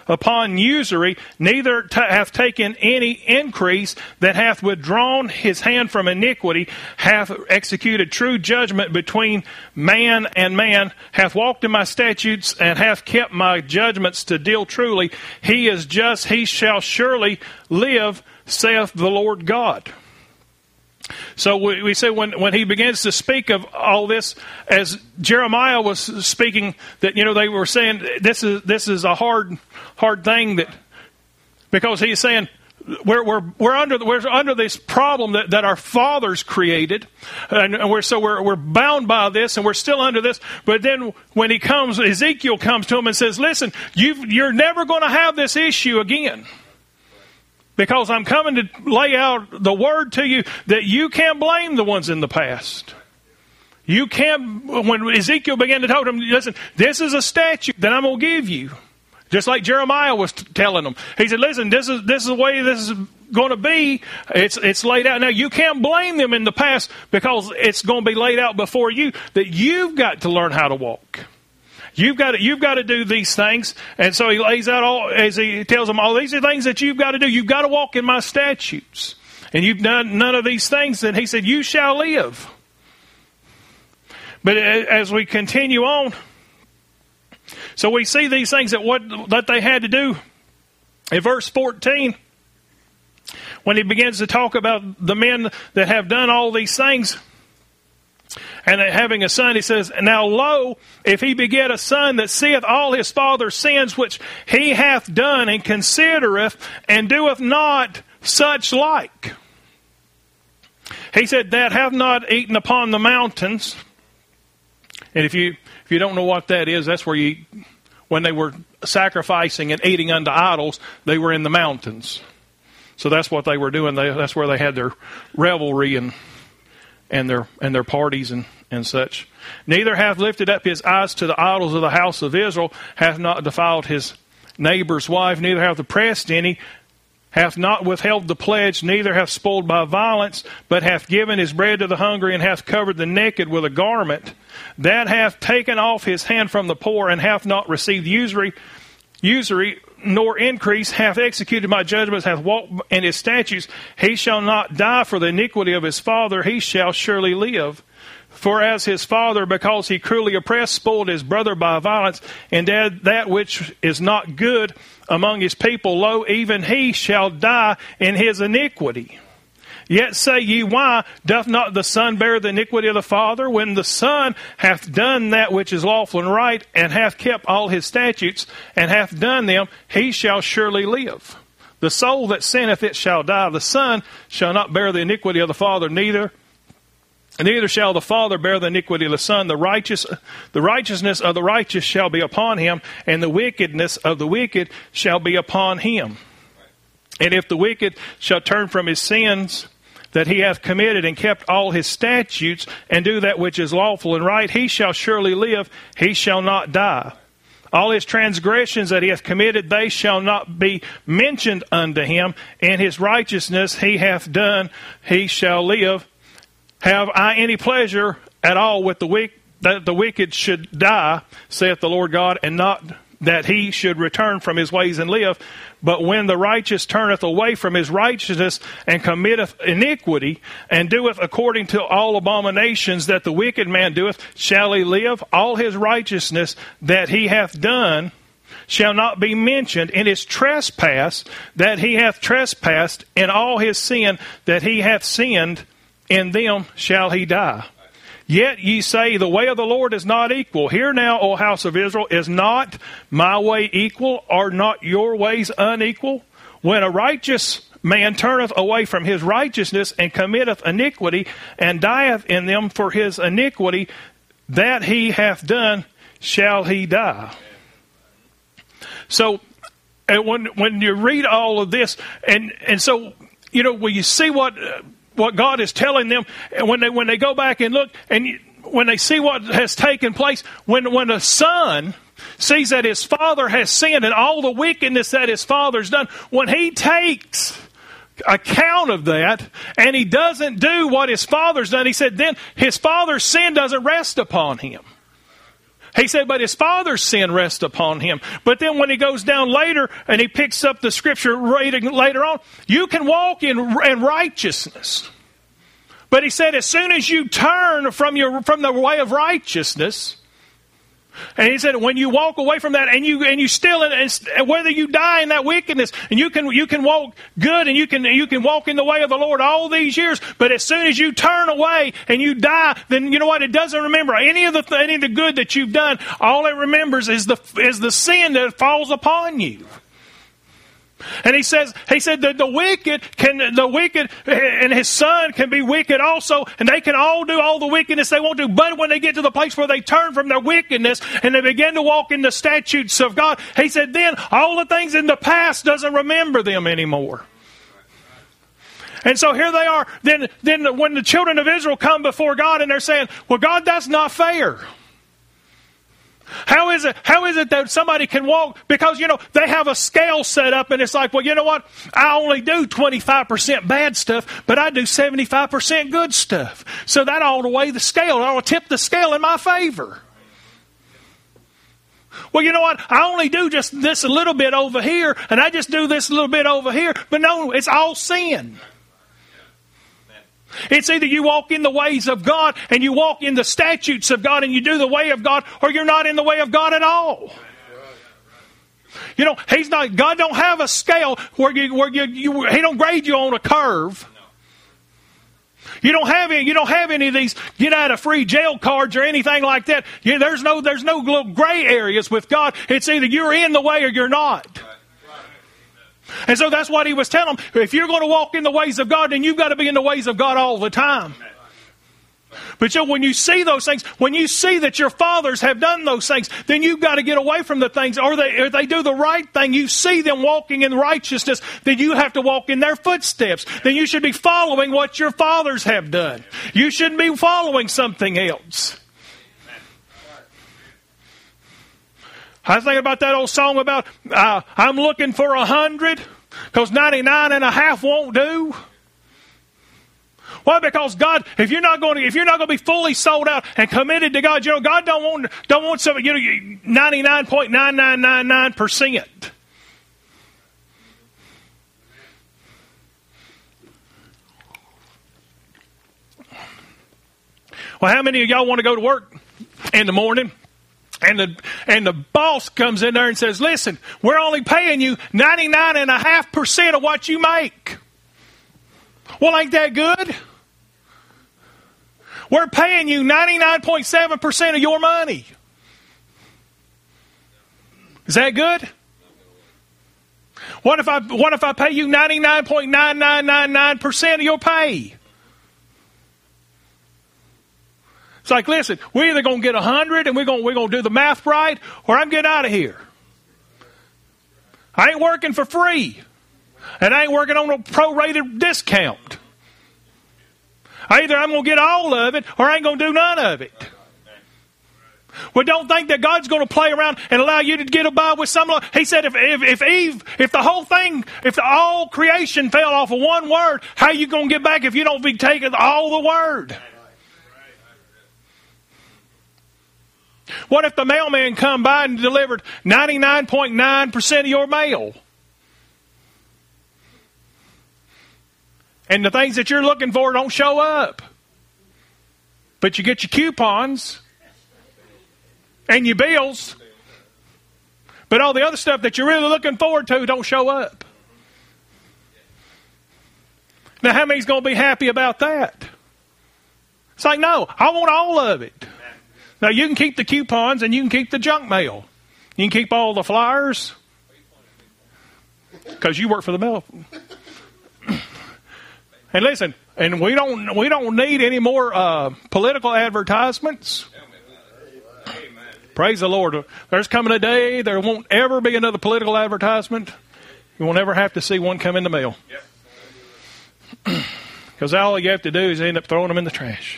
upon usury, neither t- hath taken any increase, that hath withdrawn his hand from iniquity, hath executed true judgment between man and man, hath walked in my statutes, and hath kept my judgments to deal truly. He is just, he shall surely live, saith the Lord God. So we, we say when, when he begins to speak of all this, as Jeremiah was speaking, that, you know, they were saying this is this is a hard hard thing, that because he's saying we're we're we're under we're under this problem that, that our fathers created, and, and we're so we're we're bound by this, and we're still under this. But then when he comes, Ezekiel comes to him and says, "Listen, you you're never going to have this issue again." Because I'm coming to lay out the word to you that you can't blame the ones in the past. You can't, when Ezekiel began to talk to him, listen, this is a statute that I'm going to give you. Just like Jeremiah was t- telling them. He said, listen, this is this is the way this is going to be. It's it's laid out. Now, you can't blame them in the past, because it's going to be laid out before you, that you've got to learn how to walk. You've got to, you've got to do these things. And so he lays out all, as he tells them, all these are things that you've got to do. You've got to walk in my statutes. And you've done none of these things. And he said, you shall live. But as we continue on, so we see these things that what that they had to do. In verse fourteen, when he begins to talk about the men that have done all these things, and having a son, he says, now lo, if he beget a son that seeth all his father's sins which he hath done, and considereth and doeth not such like. He said, that have not eaten upon the mountains. And if you if you don't know what that is, that's where you, when they were sacrificing and eating unto idols, they were in the mountains. So that's what they were doing. They, that's where they had their revelry and and their and their parties and, and such. Neither hath lifted up his eyes to the idols of the house of Israel, hath not defiled his neighbor's wife, neither hath oppressed any, hath not withheld the pledge, neither hath spoiled by violence, but hath given his bread to the hungry, and hath covered the naked with a garment. That hath taken off his hand from the poor, and hath not received usury, usury nor increase, hath executed my judgments, hath walked in his statutes. He shall not die for the iniquity of his father, he shall surely live. For as his father, because he cruelly oppressed, spoiled his brother by violence, and did that which is not good among his people, lo, even he shall die in his iniquity. Yet say ye, why doth not the son bear the iniquity of the father? When the son hath done that which is lawful and right, and hath kept all his statutes, and hath done them, he shall surely live. The soul that sinneth, it shall die. The son shall not bear the iniquity of the father, neither neither shall the father bear the iniquity of the son. The righteous, the righteousness of the righteous shall be upon him, and the wickedness of the wicked shall be upon him. And if the wicked shall turn from his sins that he hath committed, and kept all his statutes, and do that which is lawful and right, he shall surely live, he shall not die. All his transgressions that he hath committed, they shall not be mentioned unto him. And his righteousness he hath done, he shall live. Have I any pleasure at all with the wicked, that the wicked should die, saith the Lord God, and not that he should return from his ways and live? But when the righteous turneth away from his righteousness, and committeth iniquity, and doeth according to all abominations that the wicked man doeth, shall he live? All his righteousness that he hath done shall not be mentioned. In his trespass that he hath trespassed, in all his sin that he hath sinned, in them shall he die. Yet ye say, the way of the Lord is not equal. Hear now, O house of Israel, is not my way equal? Are not your ways unequal? When a righteous man turneth away from his righteousness, and committeth iniquity, and dieth in them for his iniquity that he hath done, shall he die. So, and when when you read all of this, and, and so, you know, when you see what... Uh, what God is telling them, and when they when they go back and look, and when they see what has taken place, when when a son sees that his father has sinned and all the wickedness that his father's done, when he takes account of that and he doesn't do what his father's done, he said then his father's sin doesn't rest upon him. He said, but his father's sin rests upon him. But then when he goes down later and he picks up the scripture reading later on, you can walk in, in righteousness. But he said, as soon as you turn from your from the way of righteousness, and he said, when you walk away from that, and you and you still, and whether you die in that wickedness, and you can you can walk good, and you can you can walk in the way of the Lord all these years, but as soon as you turn away and you die, then you know what? It doesn't remember any of the any of the good that you've done. All it remembers is the is the sin that falls upon you. And he says, he said that the wicked can, the wicked and his son can be wicked also, and they can all do all the wickedness they want to, but when they get to the place where they turn from their wickedness and they begin to walk in the statutes of God, he said then all the things in the past doesn't remember them anymore. And so here they are. Then, then when the children of Israel come before God and they're saying, well, God, that's not fair. How is it, how is it that somebody can walk? Because, you know, they have a scale set up and it's like, well, you know what? I only do twenty-five percent bad stuff, but I do seventy-five percent good stuff. So that ought to weigh the scale. It ought to tip the scale in my favor. Well, you know what? I only do just this a little bit over here, and I just do this a little bit over here. But no, it's all sin. It's either you walk in the ways of God and you walk in the statutes of God and you do the way of God, or you're not in the way of God at all. You know, He's not. God don't have a scale where you where you, you He don't grade you on a curve. You don't have any. You don't have any of these get out of free jail cards or anything like that. You, there's no. There's no little gray areas with God. It's either you're in the way or you're not. And so that's what he was telling them. If you're going to walk in the ways of God, then you've got to be in the ways of God all the time. But you know, when you see those things, when you see that your fathers have done those things, then you've got to get away from the things. Or they, or they do the right thing. You see them walking in righteousness, then you have to walk in their footsteps. Then you should be following what your fathers have done. You shouldn't be following something else. I was thinking about that old song about uh, I'm looking for a hundred because ninety-nine and a half won't do. Why? Because God, if you're not going to, if you're not going to be fully sold out and committed to God, you know, God don't want don't want some, you know, ninety-nine point nine nine nine nine percent. Well, how many of y'all want to go to work in the morning? And the and the boss comes in there and says, listen, we're only paying you ninety-nine and a half percent of what you make. Well, ain't that good? We're paying you ninety-nine point seven percent of your money. Is that good? What if I what if I pay you ninety-nine point nine nine nine nine percent of your pay? It's like, listen, we're either going to get a hundred and we're going we're going to do the math right, or I'm getting out of here. I ain't working for free, and I ain't working on a prorated discount. Either I'm going to get all of it, or I ain't going to do none of it. Well, don't think that God's going to play around and allow you to get by with some. He said, if if, if Eve, if the whole thing, if the, all creation fell off of one word, how you going to get back if you don't be taking all the word? What if the mailman come by and delivered ninety-nine point nine percent of your mail? And the things that you're looking for don't show up. But you get your coupons and your bills. But all the other stuff that you're really looking forward to don't show up. Now, how many's going to be happy about that? It's like, no, I want all of it. Now, you can keep the coupons and you can keep the junk mail. You can keep all the flyers because you work for the mail. And listen, and we don't we don't need any more uh, political advertisements. Praise the Lord. There's coming a day there won't ever be another political advertisement. You won't ever have to see one come in the mail. Because all you have to do is end up throwing them in the trash.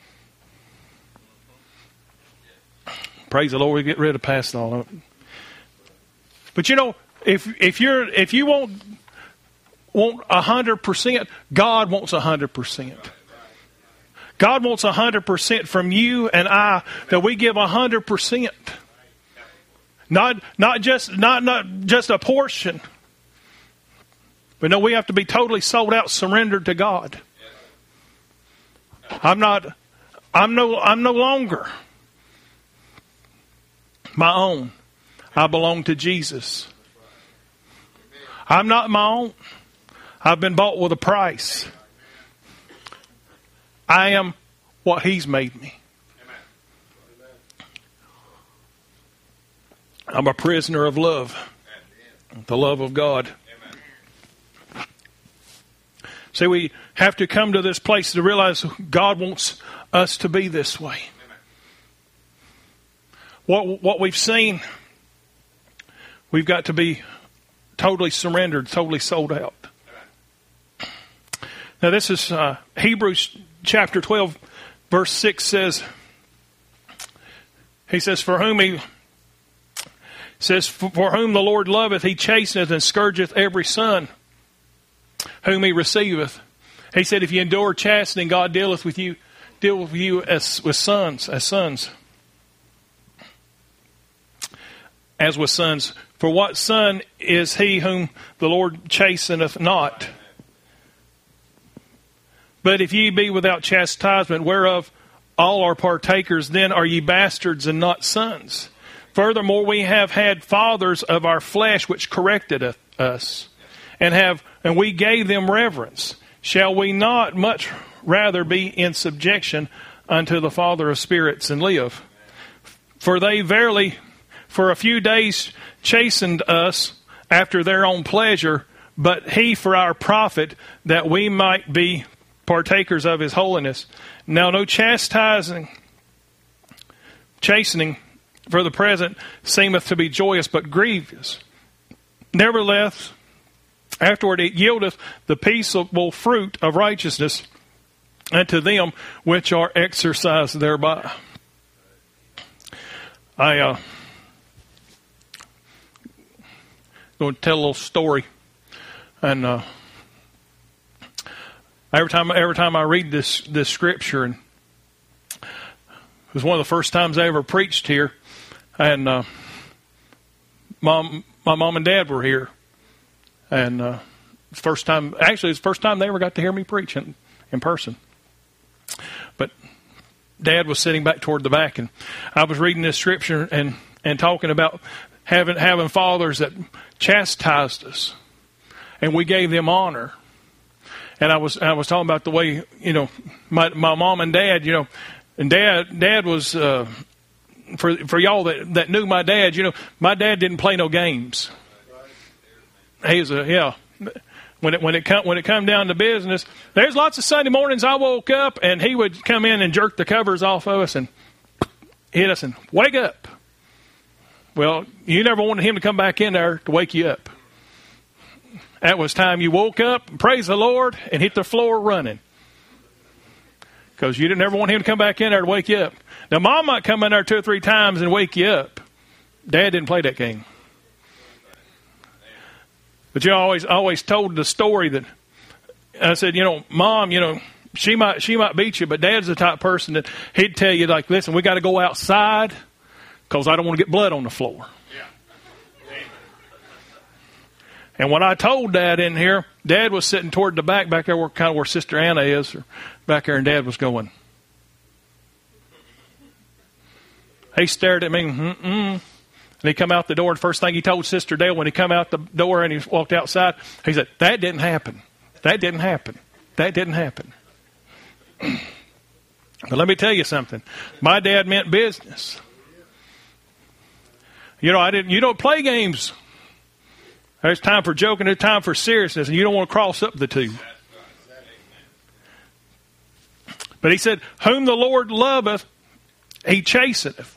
Praise the Lord, we get rid of past all of it. But you know, if if you're if you want want a hundred percent, God wants a hundred percent. God wants one hundred percent from you and I, that we give one hundred percent. Not, not, just, not, not just a portion. But no, we have to be totally sold out, surrendered to God. I'm not, I'm no, I'm no longer my own. I belong to Jesus. I'm not my own. I've been bought with a price. I am what He's made me. I'm a prisoner of love. The love of God. See, we have to come to this place to realize God wants us to be this way. What, what we've seen, we've got to be totally surrendered, totally sold out. Now this is uh, Hebrews chapter twelve, verse six says, he says, for whom he says, for whom the Lord loveth, He chasteneth and scourgeth every son whom He receiveth. He said, if you endure chastening, God dealeth with you, deal with you as with sons, as sons. As with sons. For what son is he whom the Lord chasteneth not? But if ye be without chastisement, whereof all are partakers, then are ye bastards and not sons. Furthermore, we have had fathers of our flesh which corrected us, and have and we gave them reverence. Shall we not much rather be in subjection unto the Father of spirits and live? For they verily for a few days chastened us after their own pleasure, but He for our profit, that we might be partakers of His holiness. Now no chastising, chastening for the present seemeth to be joyous, but grievous. Nevertheless, afterward it yieldeth the peaceable fruit of righteousness unto them which are exercised thereby. I uh, going to tell a little story, and uh, every time every time I read this this scripture, and it was one of the first times I ever preached here. And uh, mom, my mom and dad were here, and uh, it's first time. Actually, it's the first time they ever got to hear me preach in, in person. But Dad was sitting back toward the back, and I was reading this scripture and, and talking about having having fathers that chastised us, and we gave them honor. And I was I was talking about the way, you know, my my mom and dad, you know, and dad dad was. Uh, For for y'all that, that knew my dad, you know, my dad didn't play no games. He was a yeah. When it when it come when it come down to business, there's lots of Sunday mornings I woke up and he would come in and jerk the covers off of us and hit us and wake up. Well, you never wanted him to come back in there to wake you up. That was time you woke up, praise the Lord, and hit the floor running. Because you didn't ever want him to come back in there to wake you up. Now, Mom might come in there two or three times and wake you up. Dad didn't play that game. But you always always told the story that I said, you know, Mom, you know, she might she might beat you, but Dad's the type of person that he'd tell you, like, listen, we got to go outside because I don't want to get blood on the floor. And when I told Dad in here, Dad was sitting toward the back, back there where kind of where Sister Anna is, or back there, and Dad was going. He stared at me, mm-mm. And he come out the door, and the first thing he told Sister Dale when he come out the door and he walked outside, he said, that didn't happen. That didn't happen. That didn't happen. But let me tell you something. My dad meant business. You know, I didn't. You don't play games. There's time for joking, there's time for seriousness, and you don't want to cross up the two. But he said, whom the Lord loveth, He chasteneth.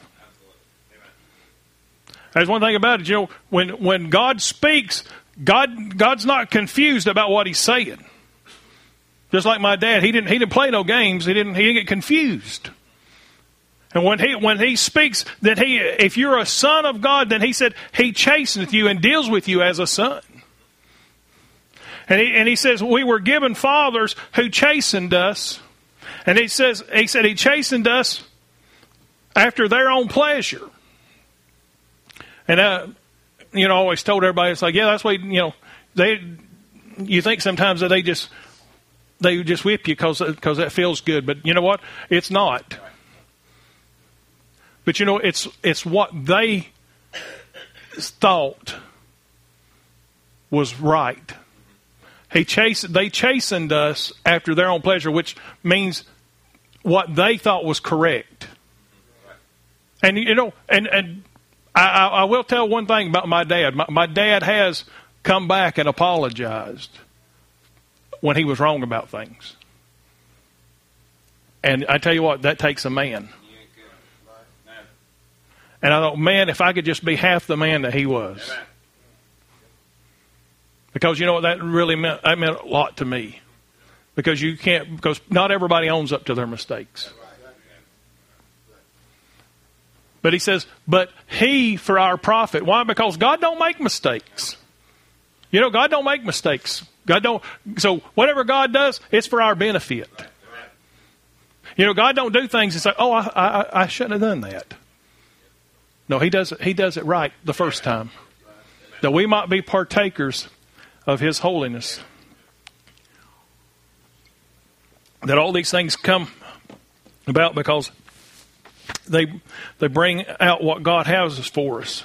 There's one thing about it, you know, when when God speaks, God God's not confused about what He's saying. Just like my dad, he didn't he didn't play no games. He didn't he didn't get confused. And when he when he speaks that he if you're a son of God, then he said He chasteneth you and deals with you as a son. And he and he says we were given fathers who chastened us And he says, he said he chastened us after their own pleasure. And, uh, you know, I always told everybody, it's like, yeah, that's why, you know, they, you think sometimes that they just, they just whip you because because that feels good. But you know what? It's not. But you know, it's it's what they thought was right. He chased, they chastened us after their own pleasure, which means what they thought was correct. And you know, and and I, I will tell one thing about my dad. My, my dad has come back and apologized when he was wrong about things. And I tell you what, that takes a man. And I thought, man, if I could just be half the man that he was. Because you know what, that really meant, that meant a lot to me. Because you can't, because not everybody owns up to their mistakes. But he says, but he for our profit. Why? Because God don't make mistakes. You know, God don't make mistakes. God don't. So whatever God does, it's for our benefit. You know, God don't do things and say, "Oh, I, I, I shouldn't have done that." No, He does it. He does it right the first time, that we might be partakers of His holiness. That all these things come about because they they bring out what God has for us.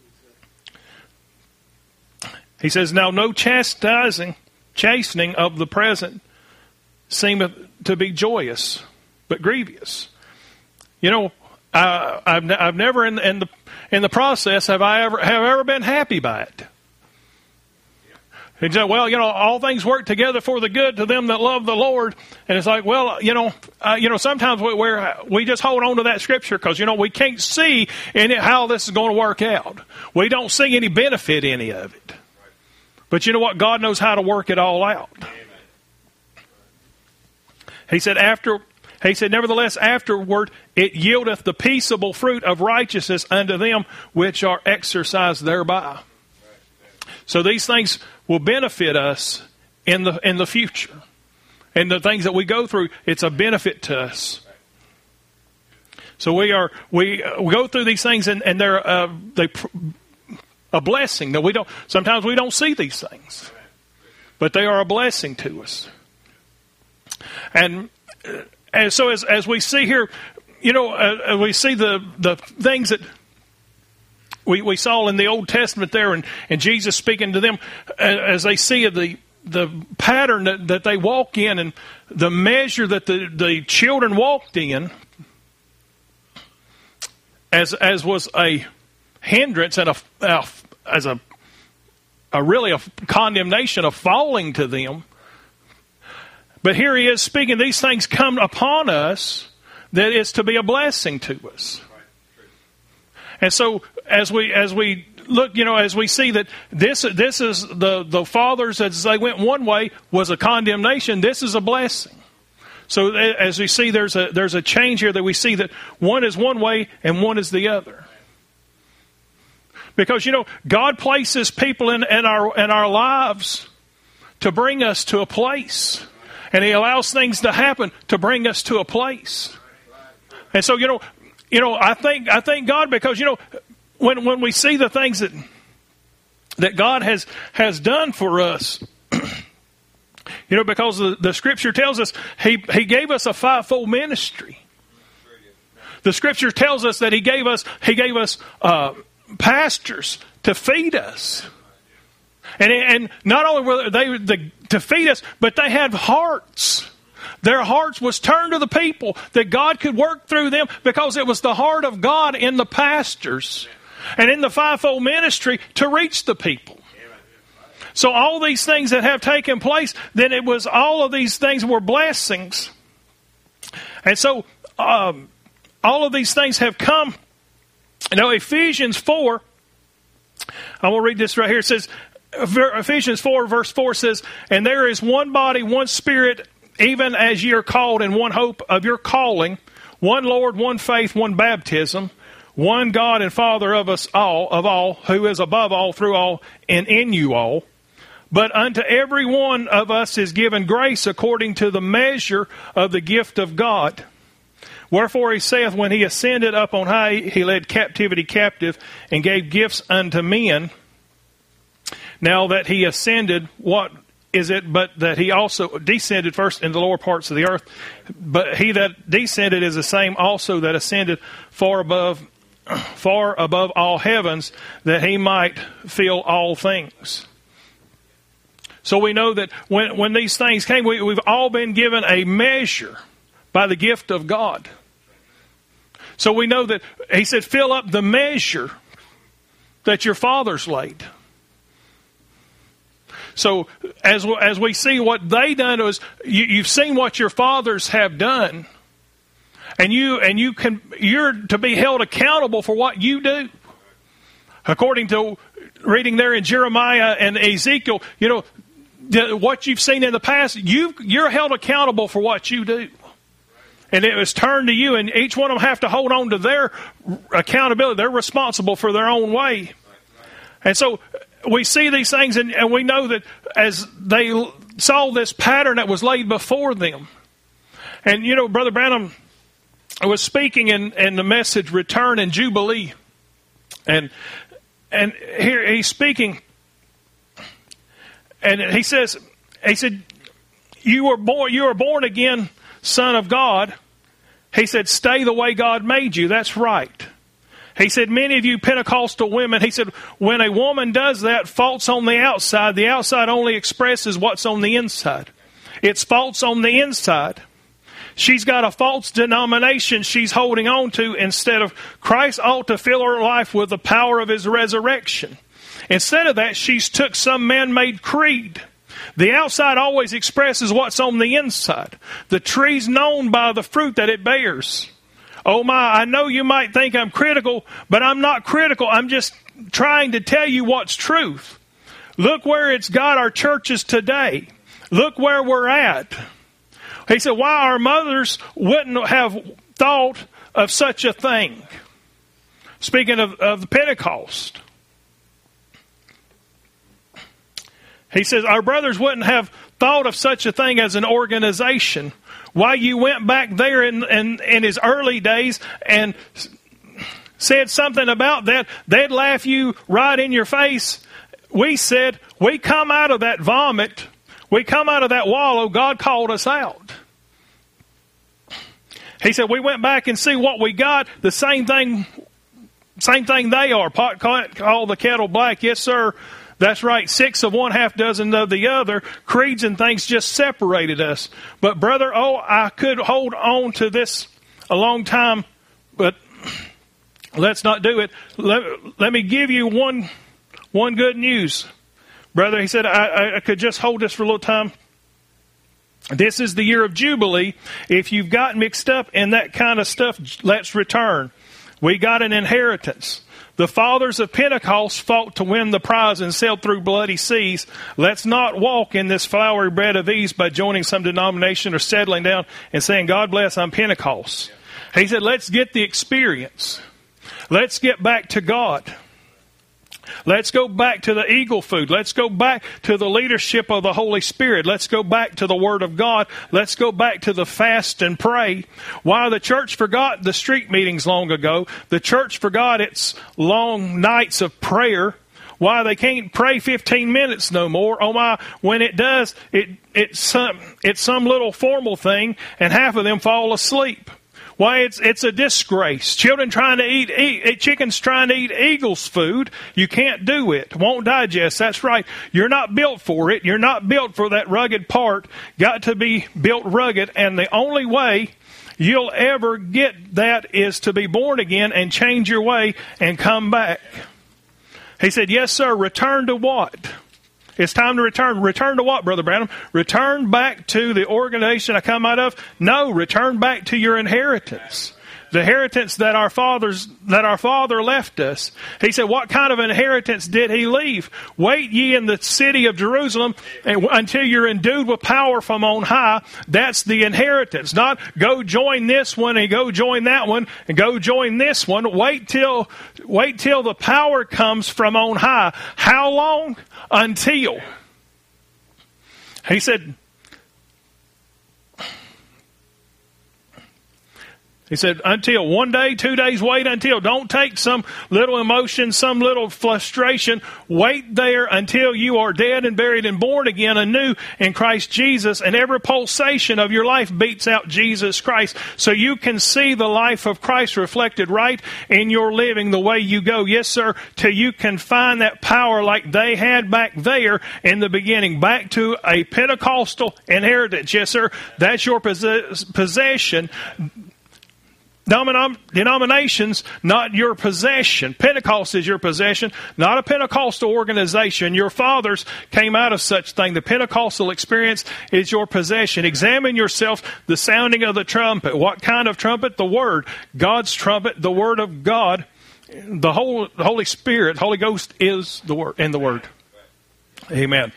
He says, now no chastising, chastening of the present seemeth to be joyous, but grievous. You know, I, I've, I've never in, in the in the process have I ever have ever been happy by it. He said, well, you know, all things work together for the good to them that love the Lord. And it's like, well, you know, uh, you know, sometimes we we're, we just hold on to that scripture because, you know, we can't see in it how this is going to work out. We don't see any benefit in any of it. But you know what? God knows how to work it all out. He said, after, he said, nevertheless, afterward, it yieldeth the peaceable fruit of righteousness unto them which are exercised thereby. So these things will benefit us in the in the future. And the things that we go through, it's a benefit to us. So we are we, uh, we go through these things, and, and they're uh, they pr- a blessing. That we don't sometimes we don't see these things, but they are a blessing to us. And and so as as we see here, you know, uh, we see the the things that We we saw in the Old Testament there, and, and Jesus speaking to them as they see the the pattern that, that they walk in and the measure that the, the children walked in, as as was a hindrance and a, a as a a really a condemnation of falling to them. But here he is speaking, these things come upon us that is to be a blessing to us. And so as we as we look, you know, as we see that this this is the, the fathers, as they went one way, was a condemnation, this is a blessing. So as we see, there's a there's a change here that we see that one is one way and one is the other. Because, you know, God places people in, in our in our lives to bring us to a place. And He allows things to happen to bring us to a place. And so, you know, you know, I think I thank God because, you know, when when we see the things that that God has has done for us, you know, because the, the Scripture tells us He He gave us a fivefold ministry. The Scripture tells us that He gave us He gave us uh, pastors to feed us. And and not only were they the, to feed us, but they had hearts. Their hearts was turned to the people, that God could work through them because it was the heart of God in the pastors and in the fivefold ministry to reach the people. So all these things that have taken place, then it was all of these things were blessings. And so um, all of these things have come. You know, Ephesians four, I will read this right here. It says, Ephesians four verse four says, and there is one body, one spirit, even as ye are called in one hope of your calling, one Lord, one faith, one baptism, one God and Father of us all, of all, who is above all, through all, and in you all. But unto every one of us is given grace according to the measure of the gift of God. Wherefore he saith, when he ascended up on high, he led captivity captive and gave gifts unto men. Now that he ascended, what is it but that he also descended first in the lower parts of the earth? But he that descended is the same also that ascended far above, far above all heavens, that he might fill all things. So we know that when, when these things came, we, we've all been given a measure by the gift of God. So we know that he said, fill up the measure that your fathers laid. So as as we see what they done, is you, you've seen what your fathers have done, and you and you can you're to be held accountable for what you do. According to reading there in Jeremiah and Ezekiel, you know, what you've seen in the past, you you're held accountable for what you do. And it was turned to you, and each one of them have to hold on to their accountability. They're responsible for their own way. And so we see these things, and, and we know that as they saw this pattern that was laid before them. And, you know, Brother Branham was speaking in, in the message, Return and Jubilee. And and here he's speaking, and he says, he said, you were born, you were born again, Son of God. He said, stay the way God made you. That's right. He said, many of you Pentecostal women, he said, when a woman does that, faults on the outside, the outside only expresses what's on the inside. It's faults on the inside. She's got a false denomination she's holding on to instead of Christ ought to fill her life with the power of his resurrection. Instead of that, she's took some man-made creed. The outside always expresses what's on the inside. The tree's known by the fruit that it bears. Oh my, I know you might think I'm critical, but I'm not critical. I'm just trying to tell you what's truth. Look where it's got our churches today. Look where we're at. He said, why our mothers wouldn't have thought of such a thing. Speaking of, of the Pentecost. He says, our brothers wouldn't have thought of such a thing as an organization. Why you went back there in, in, in his early days and said something about that, they'd laugh you right in your face. We said, we come out of that vomit. We come out of that wallow. God called us out. He said, we went back and see what we got. The same thing, same thing they are. Pot call the kettle black. Yes, sir. That's right. Six of one, half dozen of the other. Creeds and things just separated us. But brother, oh, I could hold on to this a long time, but let's not do it. Let, let me give you one, one good news. Brother, he said, I, I could just hold this for a little time. This is the year of Jubilee. If you've got mixed up in that kind of stuff, let's return. We got an inheritance. The fathers of Pentecost fought to win the prize and sailed through bloody seas. Let's not walk in this flowery bread of ease by joining some denomination or settling down and saying, God bless, I'm Pentecost. He said, let's get the experience. Let's get back to God. Let's go back to the eagle food. Let's go back to the leadership of the Holy Spirit. Let's go back to the Word of God. Let's go back to the fast and pray. Why the church forgot the street meetings long ago. The church forgot its long nights of prayer. Why they can't pray fifteen minutes no more. Oh my, when it does, it it's some, it's some little formal thing, and half of them fall asleep. Why, it's it's a disgrace. Children trying to eat, eat, chickens trying to eat eagle's food. You can't do it. Won't digest. That's right. You're not built for it. You're not built for that rugged part. Got to be built rugged. And the only way you'll ever get that is to be born again and change your way and come back. He said, yes, sir. Return to what? It's time to return. Return to what, Brother Branham? Return back to the organization I come out of? No, return back to your inheritance. The inheritance that our fathers, that our father left us. He said, what kind of inheritance did he leave? Wait ye in the city of Jerusalem until you're endued with power from on high. That's the inheritance. Not go join this one and go join that one and go join this one. Wait till, wait till the power comes from on high. How long? Until. He said, He said, until one day, two days, wait until. Don't take some little emotion, some little frustration. Wait there until you are dead and buried and born again anew in Christ Jesus. And every pulsation of your life beats out Jesus Christ. So you can see the life of Christ reflected right in your living the way you go. Yes, sir, till you can find that power like they had back there in the beginning. Back to a Pentecostal inheritance. Yes, sir, that's your possession. Denominations, not your possession. Pentecost is your possession, not a Pentecostal organization. Your fathers came out of such thing. The Pentecostal experience is your possession. Examine yourself, the sounding of the trumpet. What kind of trumpet? The Word. God's trumpet, the Word of God. The whole the Holy Spirit, Holy Ghost is the Word, in the Word. Amen.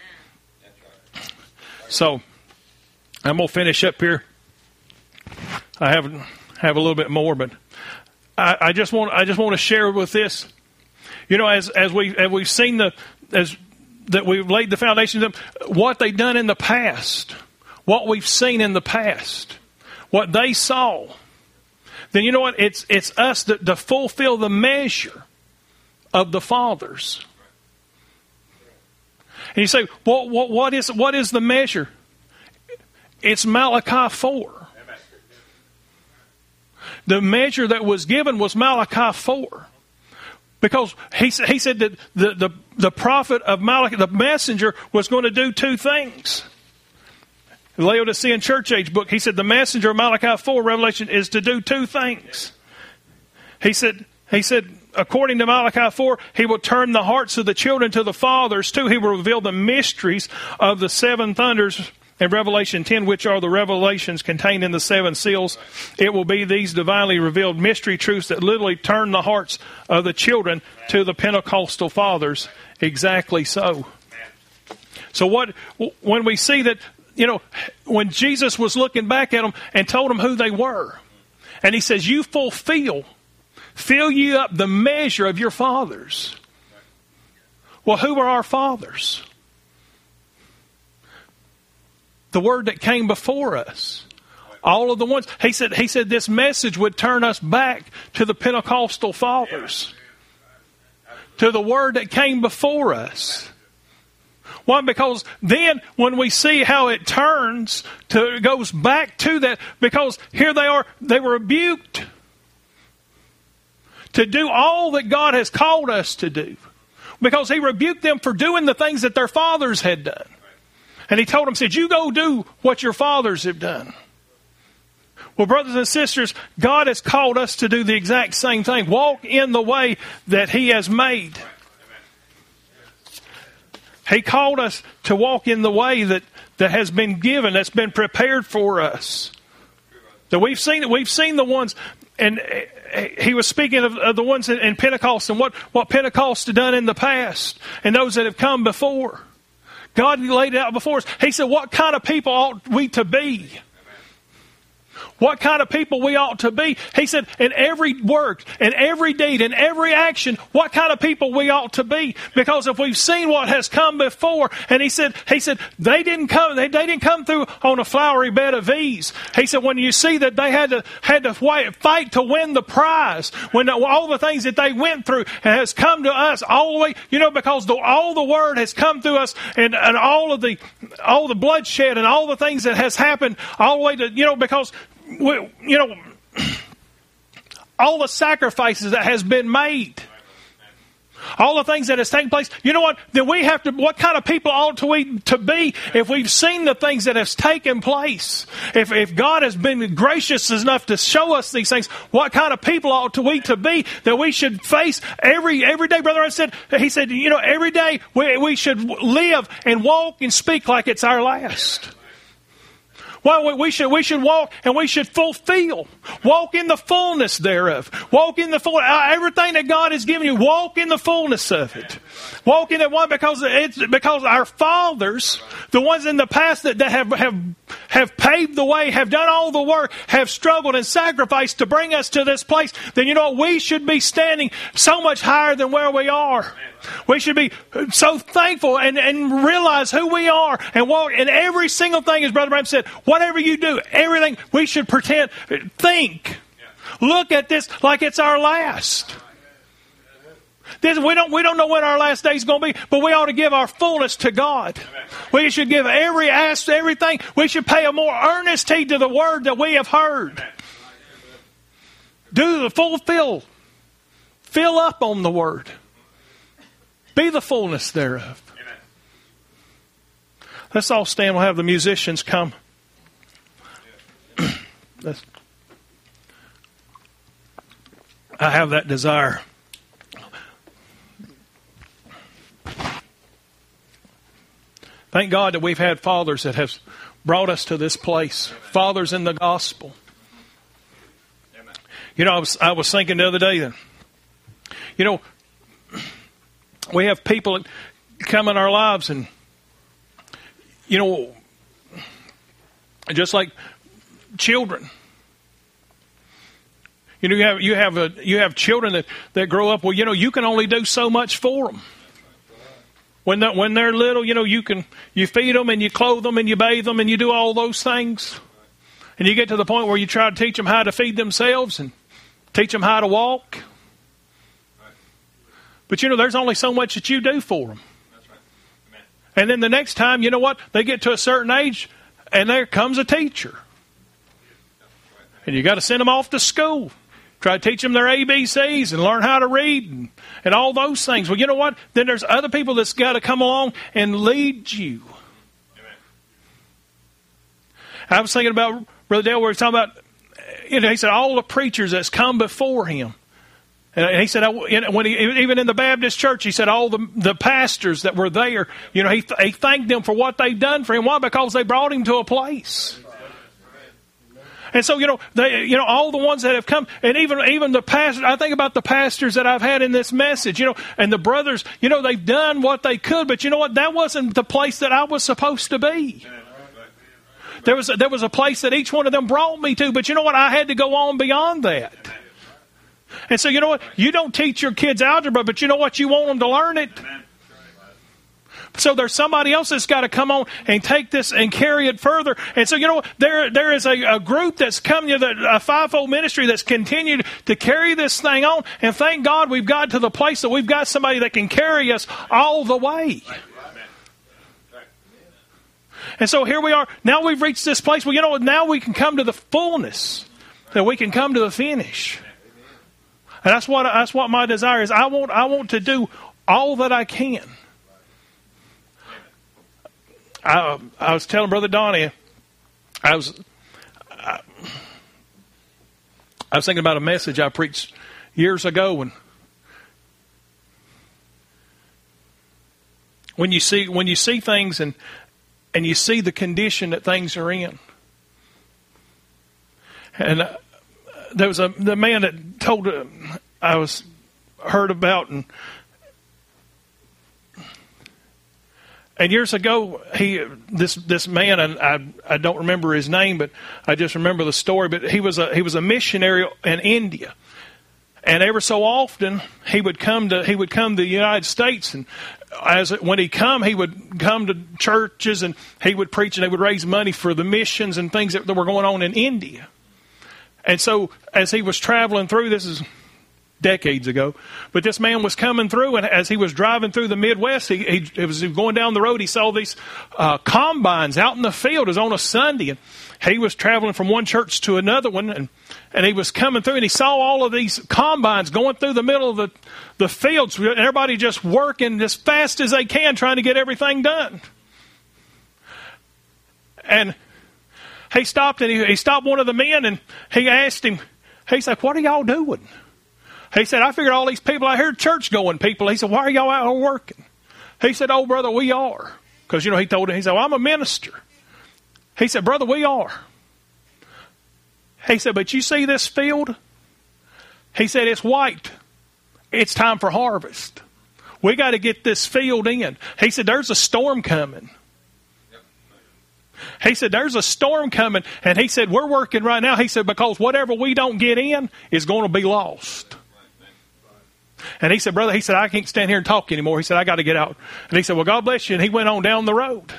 So, I'm going to finish up here. I haven't... have a little bit more, but I, I just want I just want to share with this. You know, as as we as we've seen the as that we've laid the foundation of them, what they've done in the past, what we've seen in the past, what they saw. Then you know what? It's it's us that to fulfill the measure of the fathers. And you say, what what what is what is the measure? It's Malachi four. The measure that was given was Malachi four. Because he, he said that the, the, the prophet of Malachi, the messenger, was going to do two things. The Laodicean Church Age book, he said the messenger of Malachi four, Revelation, is to do two things. He said, he said, according to Malachi four, he will turn the hearts of the children to the fathers too. He will reveal the mysteries of the seven thunders in Revelation ten, which are the revelations contained in the seven seals. It will be these divinely revealed mystery truths that literally turn the hearts of the children to the Pentecostal fathers. Exactly so. So what, when we see that, you know, when Jesus was looking back at them and told them who they were, and he says, you fulfill, fill you up the measure of your fathers. Well, who are our fathers? The word that came before us. All of the ones. He said, he said this message would turn us back to the Pentecostal fathers. To the word that came before us. Why? Because then when we see how it turns, to, it goes back to that. Because here they are, they were rebuked to do all that God has called us to do. Because he rebuked them for doing the things that their fathers had done. And he told them, said, you go do what your fathers have done. Well, brothers and sisters, God has called us to do the exact same thing. Walk in the way that he has made. He called us to walk in the way that, that has been given, that's been prepared for us. That we've seen, we've seen the ones, and he was speaking of, of the ones in, in Pentecost and what, what Pentecost had done in the past and those that have come before. God laid it out before us. He said, what kind of people ought we to be? What kind of people we ought to be? He said, in every work, in every deed, in every action, what kind of people we ought to be? Because if we've seen what has come before, and he said, he said, they didn't come, they, they didn't come through on a flowery bed of ease. He said, when you see that they had to had to fight to win the prize, when the, all the things that they went through has come to us all the way, you know, because the, all the word has come through us, and, and all of the all the bloodshed and all the things that has happened all the way to, you know, because we, you know, all the sacrifices that has been made, all the things that has taken place. You know what? Then we have to. What kind of people ought to we to be if we've seen the things that has taken place? If if God has been gracious enough to show us these things, what kind of people ought to we to be that we should face every every day? Brother, I said. He said, you know, every day we we should live and walk and speak like it's our last. Well, we should we should walk and we should fulfill. Walk in the fullness thereof. Walk in the full everything that God has given you. Walk in the fullness of it. Walk in it one because it's because our fathers, the ones in the past that, that have have have paved the way, have done all the work, have struggled and sacrificed to bring us to this place, then you know what? We should be standing so much higher than where we are. We should be so thankful and, and realize who we are and walk. And every single thing, as Brother Branham said, whatever you do, everything, we should pretend, think, look at this like it's our last. This, we don't we don't know when our last day is going to be, but we ought to give our fullness to God. Amen. We should give every ask everything. We should pay a more earnest heed to the word that we have heard. Amen. Do the fulfill. Fill up on the word. Be the fullness thereof. Amen. Let's all stand. We'll have the musicians come. Let's, I have that desire. Thank God that we've had fathers that have brought us to this place. Amen. Fathers in the gospel. Amen. You know, I was I was thinking the other day that, you know, we have people that come in our lives and, you know, just like children. You know, you have you have a, you have children that, that grow up. Well, you know, you can only do so much for them. When they're, when they're little, you know, you can you feed them and you clothe them and you bathe them and you do all those things. And you get to the point where you try to teach them how to feed themselves and teach them how to walk. But, you know, there's only so much that you do for them. That's right. Amen. And then the next time, you know what? They get to a certain age and there comes a teacher. And you got to send them off to school. Try to teach them their A B Cs and learn how to read and, and all those things. Well, you know what? Then there's other people that's got to come along and lead you. Amen. I was thinking about Brother Dale where he's talking about, you know, he said all the preachers that's come before him. And he said, when he, even in the Baptist church, he said all the the pastors that were there, you know, he, he thanked them for what they've done for him. Why? Because they brought him to a place. And so, you know, they, you know, all the ones that have come, and even even the pastors, I think about the pastors that I've had in this message, you know, and the brothers, you know, they've done what they could, but you know what? That wasn't the place that I was supposed to be. There was a, there was a place that each one of them brought me to, but you know what? I had to go on beyond that. And so, you know what? You don't teach your kids algebra, but you know what? You want them to learn it. So there's somebody else that's got to come on and take this and carry it further. And so, you know, there there is a, a group that's come, you know, a fivefold ministry that's continued to carry this thing on. And thank God we've got to the place that we've got somebody that can carry us all the way. And so here we are. Now we've reached this place. Well, you know what? Now we can come to the fullness. That we can come to the finish. And that's what that's what my desire is. I want I want to do all that I can. I, I was telling Brother Donnie, I was I, I was thinking about a message I preached years ago when when you see when you see things and and you see the condition that things are in. And uh, there was a the man that told uh, I was heard about and. And years ago, he this this man, and I I don't remember his name, but I just remember the story. But he was a he was a missionary in India, and ever so often he would come to he would come to the United States, and as when he come, he would come to churches and he would preach, and they would raise money for the missions and things that were going on in India. And so, as he was traveling through, this is decades ago, but this man was coming through, and as he was driving through the Midwest, he, he, he was going down the road, he saw these uh, combines out in the field. It was on a Sunday, and he was traveling from one church to another one, and, and he was coming through, and he saw all of these combines going through the middle of the, the fields, and everybody just working as fast as they can, trying to get everything done. And he stopped, and he, he stopped one of the men, and he asked him, he's like, "What are y'all doing?" He said, "I figured all these people out here, church-going people." He said, "Why are y'all out here working?" He said, "Oh, brother, we are." Because, you know, he told him, he said, "Well, I'm a minister." He said, "Brother, we are." He said, "But you see this field?" He said, "It's white. It's time for harvest. We got to get this field in." He said, "There's a storm coming." He said, there's a storm coming. And he said, we're working right now. He said, because whatever we don't get in is going to be lost. And he said, brother, he said, I can't stand here and talk anymore. He said, I got to get out. And he said, well, God bless you. And he went on down the road.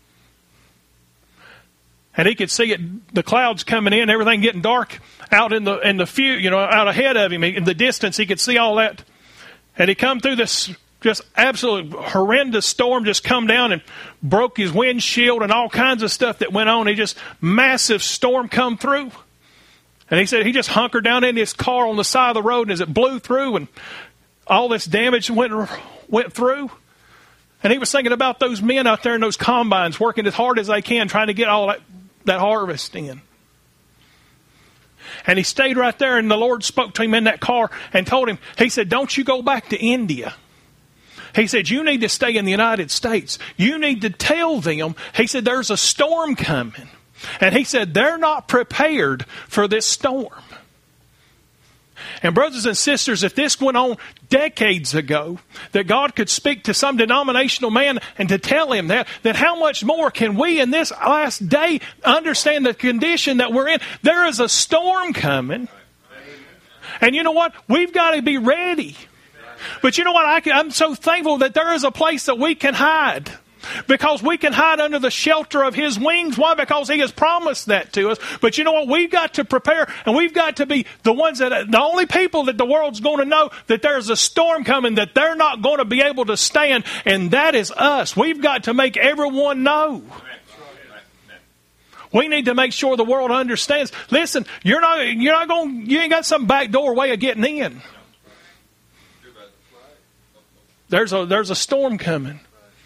And he could see it, the clouds coming in, everything getting dark out in the in the few, you know, out ahead of him. In the distance, he could see all that. And he come through this just absolute horrendous storm, just come down and broke his windshield and all kinds of stuff that went on. He just, massive storm come through. And he said he just hunkered down in his car on the side of the road, and as it blew through and all this damage went went through. And he was thinking about those men out there in those combines working as hard as they can trying to get all that, that harvest in. And he stayed right there, and the Lord spoke to him in that car and told him, he said, don't you go back to India. He said, you need to stay in the United States. You need to tell them, he said, there's a storm coming. And he said, they're not prepared for this storm. And brothers and sisters, if this went on decades ago, that God could speak to some denominational man and to tell him that, then how much more can we in this last day understand the condition that we're in? There is a storm coming. And you know what? We've got to be ready. But you know what? I can, I'm so thankful that there is a place that we can hide. Because we can hide under the shelter of His wings. Why? Because He has promised that to us. But you know what? We've got to prepare, and we've got to be the ones that, the only people that the world's going to know that there's a storm coming, that they're not going to be able to stand, and that is us. We've got to make everyone know. We need to make sure the world understands. Listen, you're not, you're not going, you ain't got some backdoor way of getting in. There's a, there's a storm coming.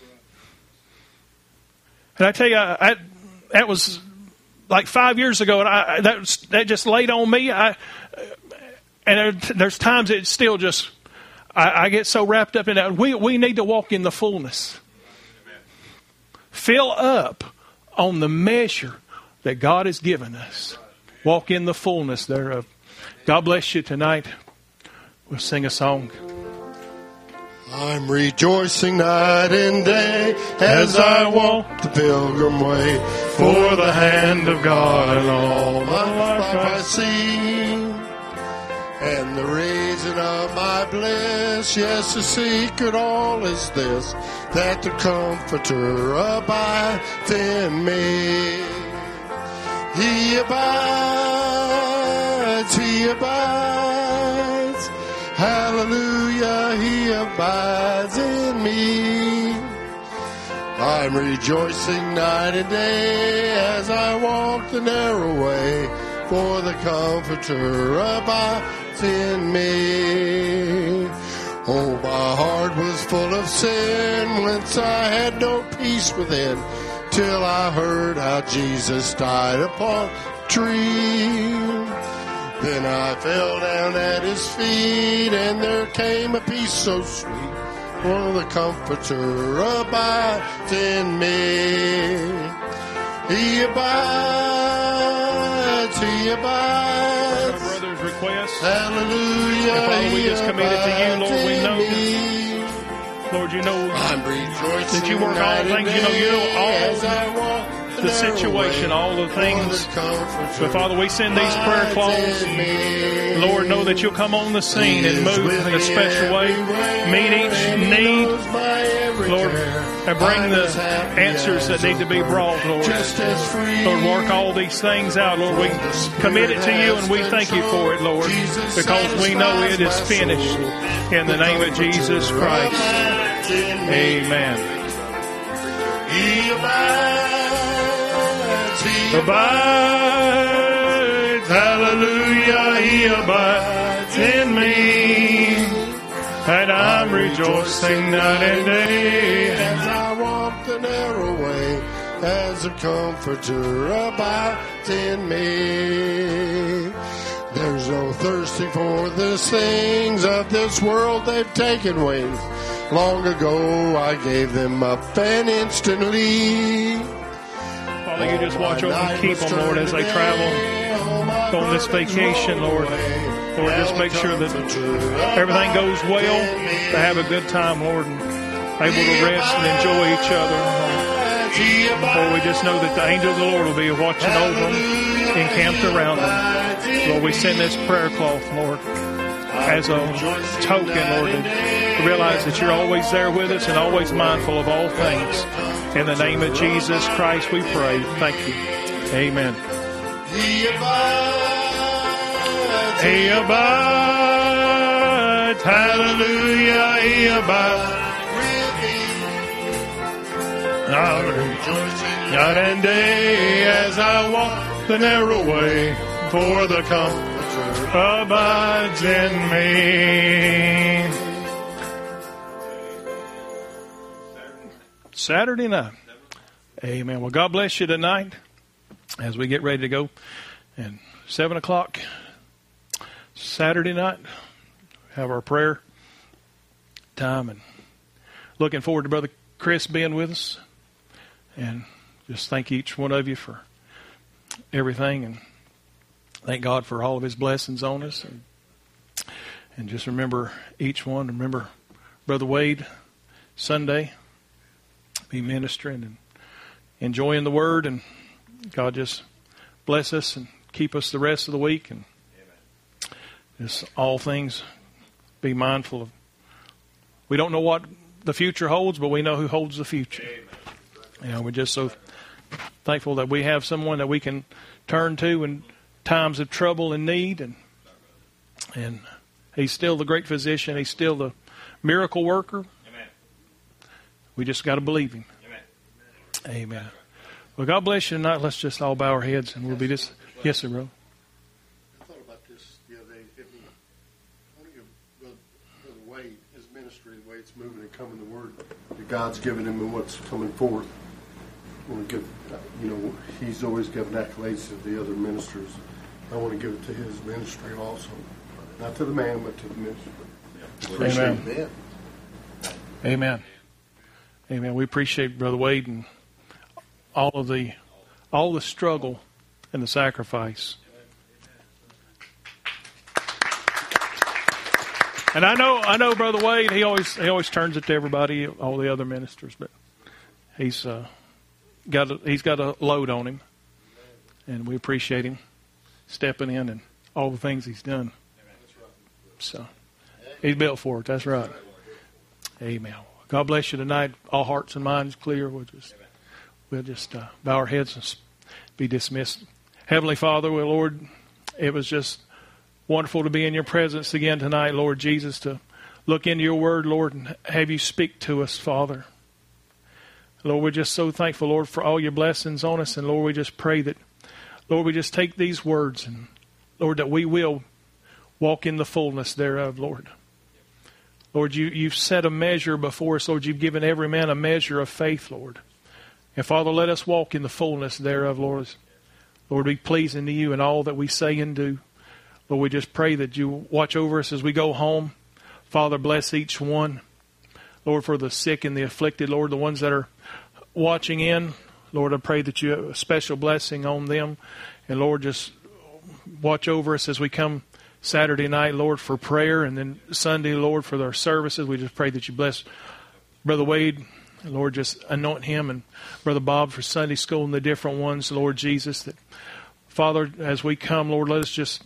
And I tell you, I, I, that was like five years ago, and I, that was, that just laid on me. I, and there, there's times it still just, I, I get so wrapped up in that. We we need to walk in the fullness. Amen. Fill up on the measure that God has given us. Walk in the fullness thereof. God bless you tonight. We'll sing a song. I'm rejoicing night and day as I walk the pilgrim way, for the hand of God and all my life I see. And the reason of my bliss, yes, the secret all is this, that the Comforter abides in me. He abides, He abides. Hallelujah, He abides in me. I'm rejoicing night and day as I walk the narrow way, for the Comforter abides in me. Oh, my heart was full of sin, whence I had no peace within, till I heard how Jesus died upon the tree. Then I fell down at His feet, and there came a peace so sweet, for the Comforter abides in me. He abides, He abides. Our brother's request. Hallelujah. And Father, we He just commit it to you, Lord. We know, me. Lord, you know I'm rejoicing that you work all things. You know, you know all the situation, all the things. But Father, we send these prayer claws. Lord, know that you'll come on the scene and move in a special way. Meet each need, Lord, and bring the answers that need to be brought, Lord. Lord, work all these things out, Lord. We commit it to you, and we thank you for it, Lord, because we know it is finished. In the name of Jesus Christ. Amen. He abides, He abides, hallelujah, He abides in me, and I'm rejoicing night and day as I walk the narrow way, as the Comforter abides in me. There's no thirsting for the things of this world, they've taken wings. Long ago I gave them up, and instantly, Father, you just watch over and keep them, Lord, as they travel on this vacation, Lord. Lord, just make sure that everything goes well, to have a good time, Lord, and able to rest and enjoy each other. Lord, we just know that the angel of the Lord will be watching over them, encamped around them. Lord, we send this prayer cloth, Lord, as a token, Lord, to realize that you're always there with us and always mindful of all things. In the name of Jesus Christ, we pray. Thank you. Amen. He abides. He abides. Hallelujah. He abides. Night and day as I walk the narrow way, for the Comforter abides in me. Saturday night. Amen. Well, God bless you tonight as we get ready to go. And seven o'clock Saturday night, have our prayer time, and looking forward to Brother Chris being with us. And just thank each one of you for everything, and thank God for all of His blessings on us. And, and just remember each one. Remember Brother Wade Sunday, be ministering and enjoying the Word, and God just bless us and keep us the rest of the week. And just all things, be mindful of. We don't know what the future holds, but we know who holds the future. You know, we're just so thankful that we have someone that we can turn to in times of trouble and need, and and He's still the great physician. He's still the miracle worker. Amen. We just got to believe Him. Amen. Amen. Well, God bless you tonight. Let's just all bow our heads, and we'll be just. Yes, sir, bro. I thought about this the other day. If you, one of your brother, brother Wade, his ministry, the way it's moving and coming, the word that God's given him and what's coming forth. I want to give, you know, he's always given accolades to the other ministers. I want to give it to his ministry also, not to the man, but to the ministry. Amen. Amen. Amen. Amen. We appreciate Brother Wade and all of the, all the struggle and the sacrifice. And I know, I know, Brother Wade. He always, he always turns it to everybody, all the other ministers, but he's uh, got, a, he's got a load on him, and we appreciate him stepping in and all the things he's done. So he's built for it. That's right. Amen. God bless you tonight. All hearts and minds clear. We'll just, we'll just uh, bow our heads and be dismissed. Heavenly Father, well, Lord, it was just wonderful to be in your presence again tonight, Lord Jesus, to look into your word, Lord, and have you speak to us, Father. Lord, we're just so thankful, Lord, for all your blessings on us. And Lord, we just pray that, Lord, we just take these words and, Lord, that we will walk in the fullness thereof, Lord. Lord, you, you've set a measure before us, Lord. You've given every man a measure of faith, Lord. And Father, let us walk in the fullness thereof, Lord. Lord, be pleasing to you in all that we say and do. Lord, we just pray that you watch over us as we go home. Father, bless each one. Lord, for the sick and the afflicted, Lord, the ones that are watching in, Lord, I pray that you have a special blessing on them. And Lord, just watch over us as we come Saturday night, Lord, for prayer, and then Sunday, Lord, for our services. We just pray that you bless Brother Wade. Lord, just anoint him, and Brother Bob for Sunday school and the different ones, Lord Jesus. That Father, as we come, Lord, let us just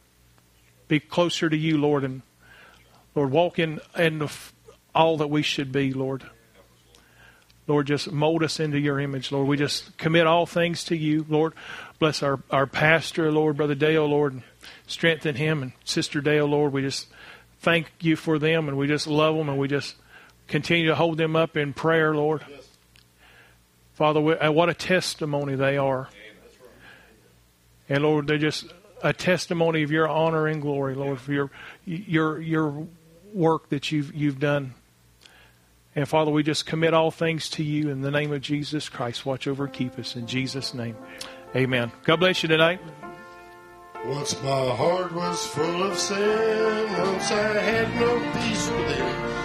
be closer to you, Lord, and Lord, walk in, in all that we should be, Lord. Lord, just mold us into your image, Lord. We just commit all things to you, Lord. Bless our, our pastor, Lord, Brother Dale, Lord, and strengthen him, and Sister Dale, Lord. We just thank you for them, and we just love them, and we just continue to hold them up in prayer, Lord. Father, we, what a testimony they are. And Lord, they're just a testimony of your honor and glory, Lord, for your your your work that you've you've done. And Father, we just commit all things to you in the name of Jesus Christ. Watch over and keep us in Jesus' name. Amen. God bless you tonight. Once my heart was full of sin, once I had no peace within.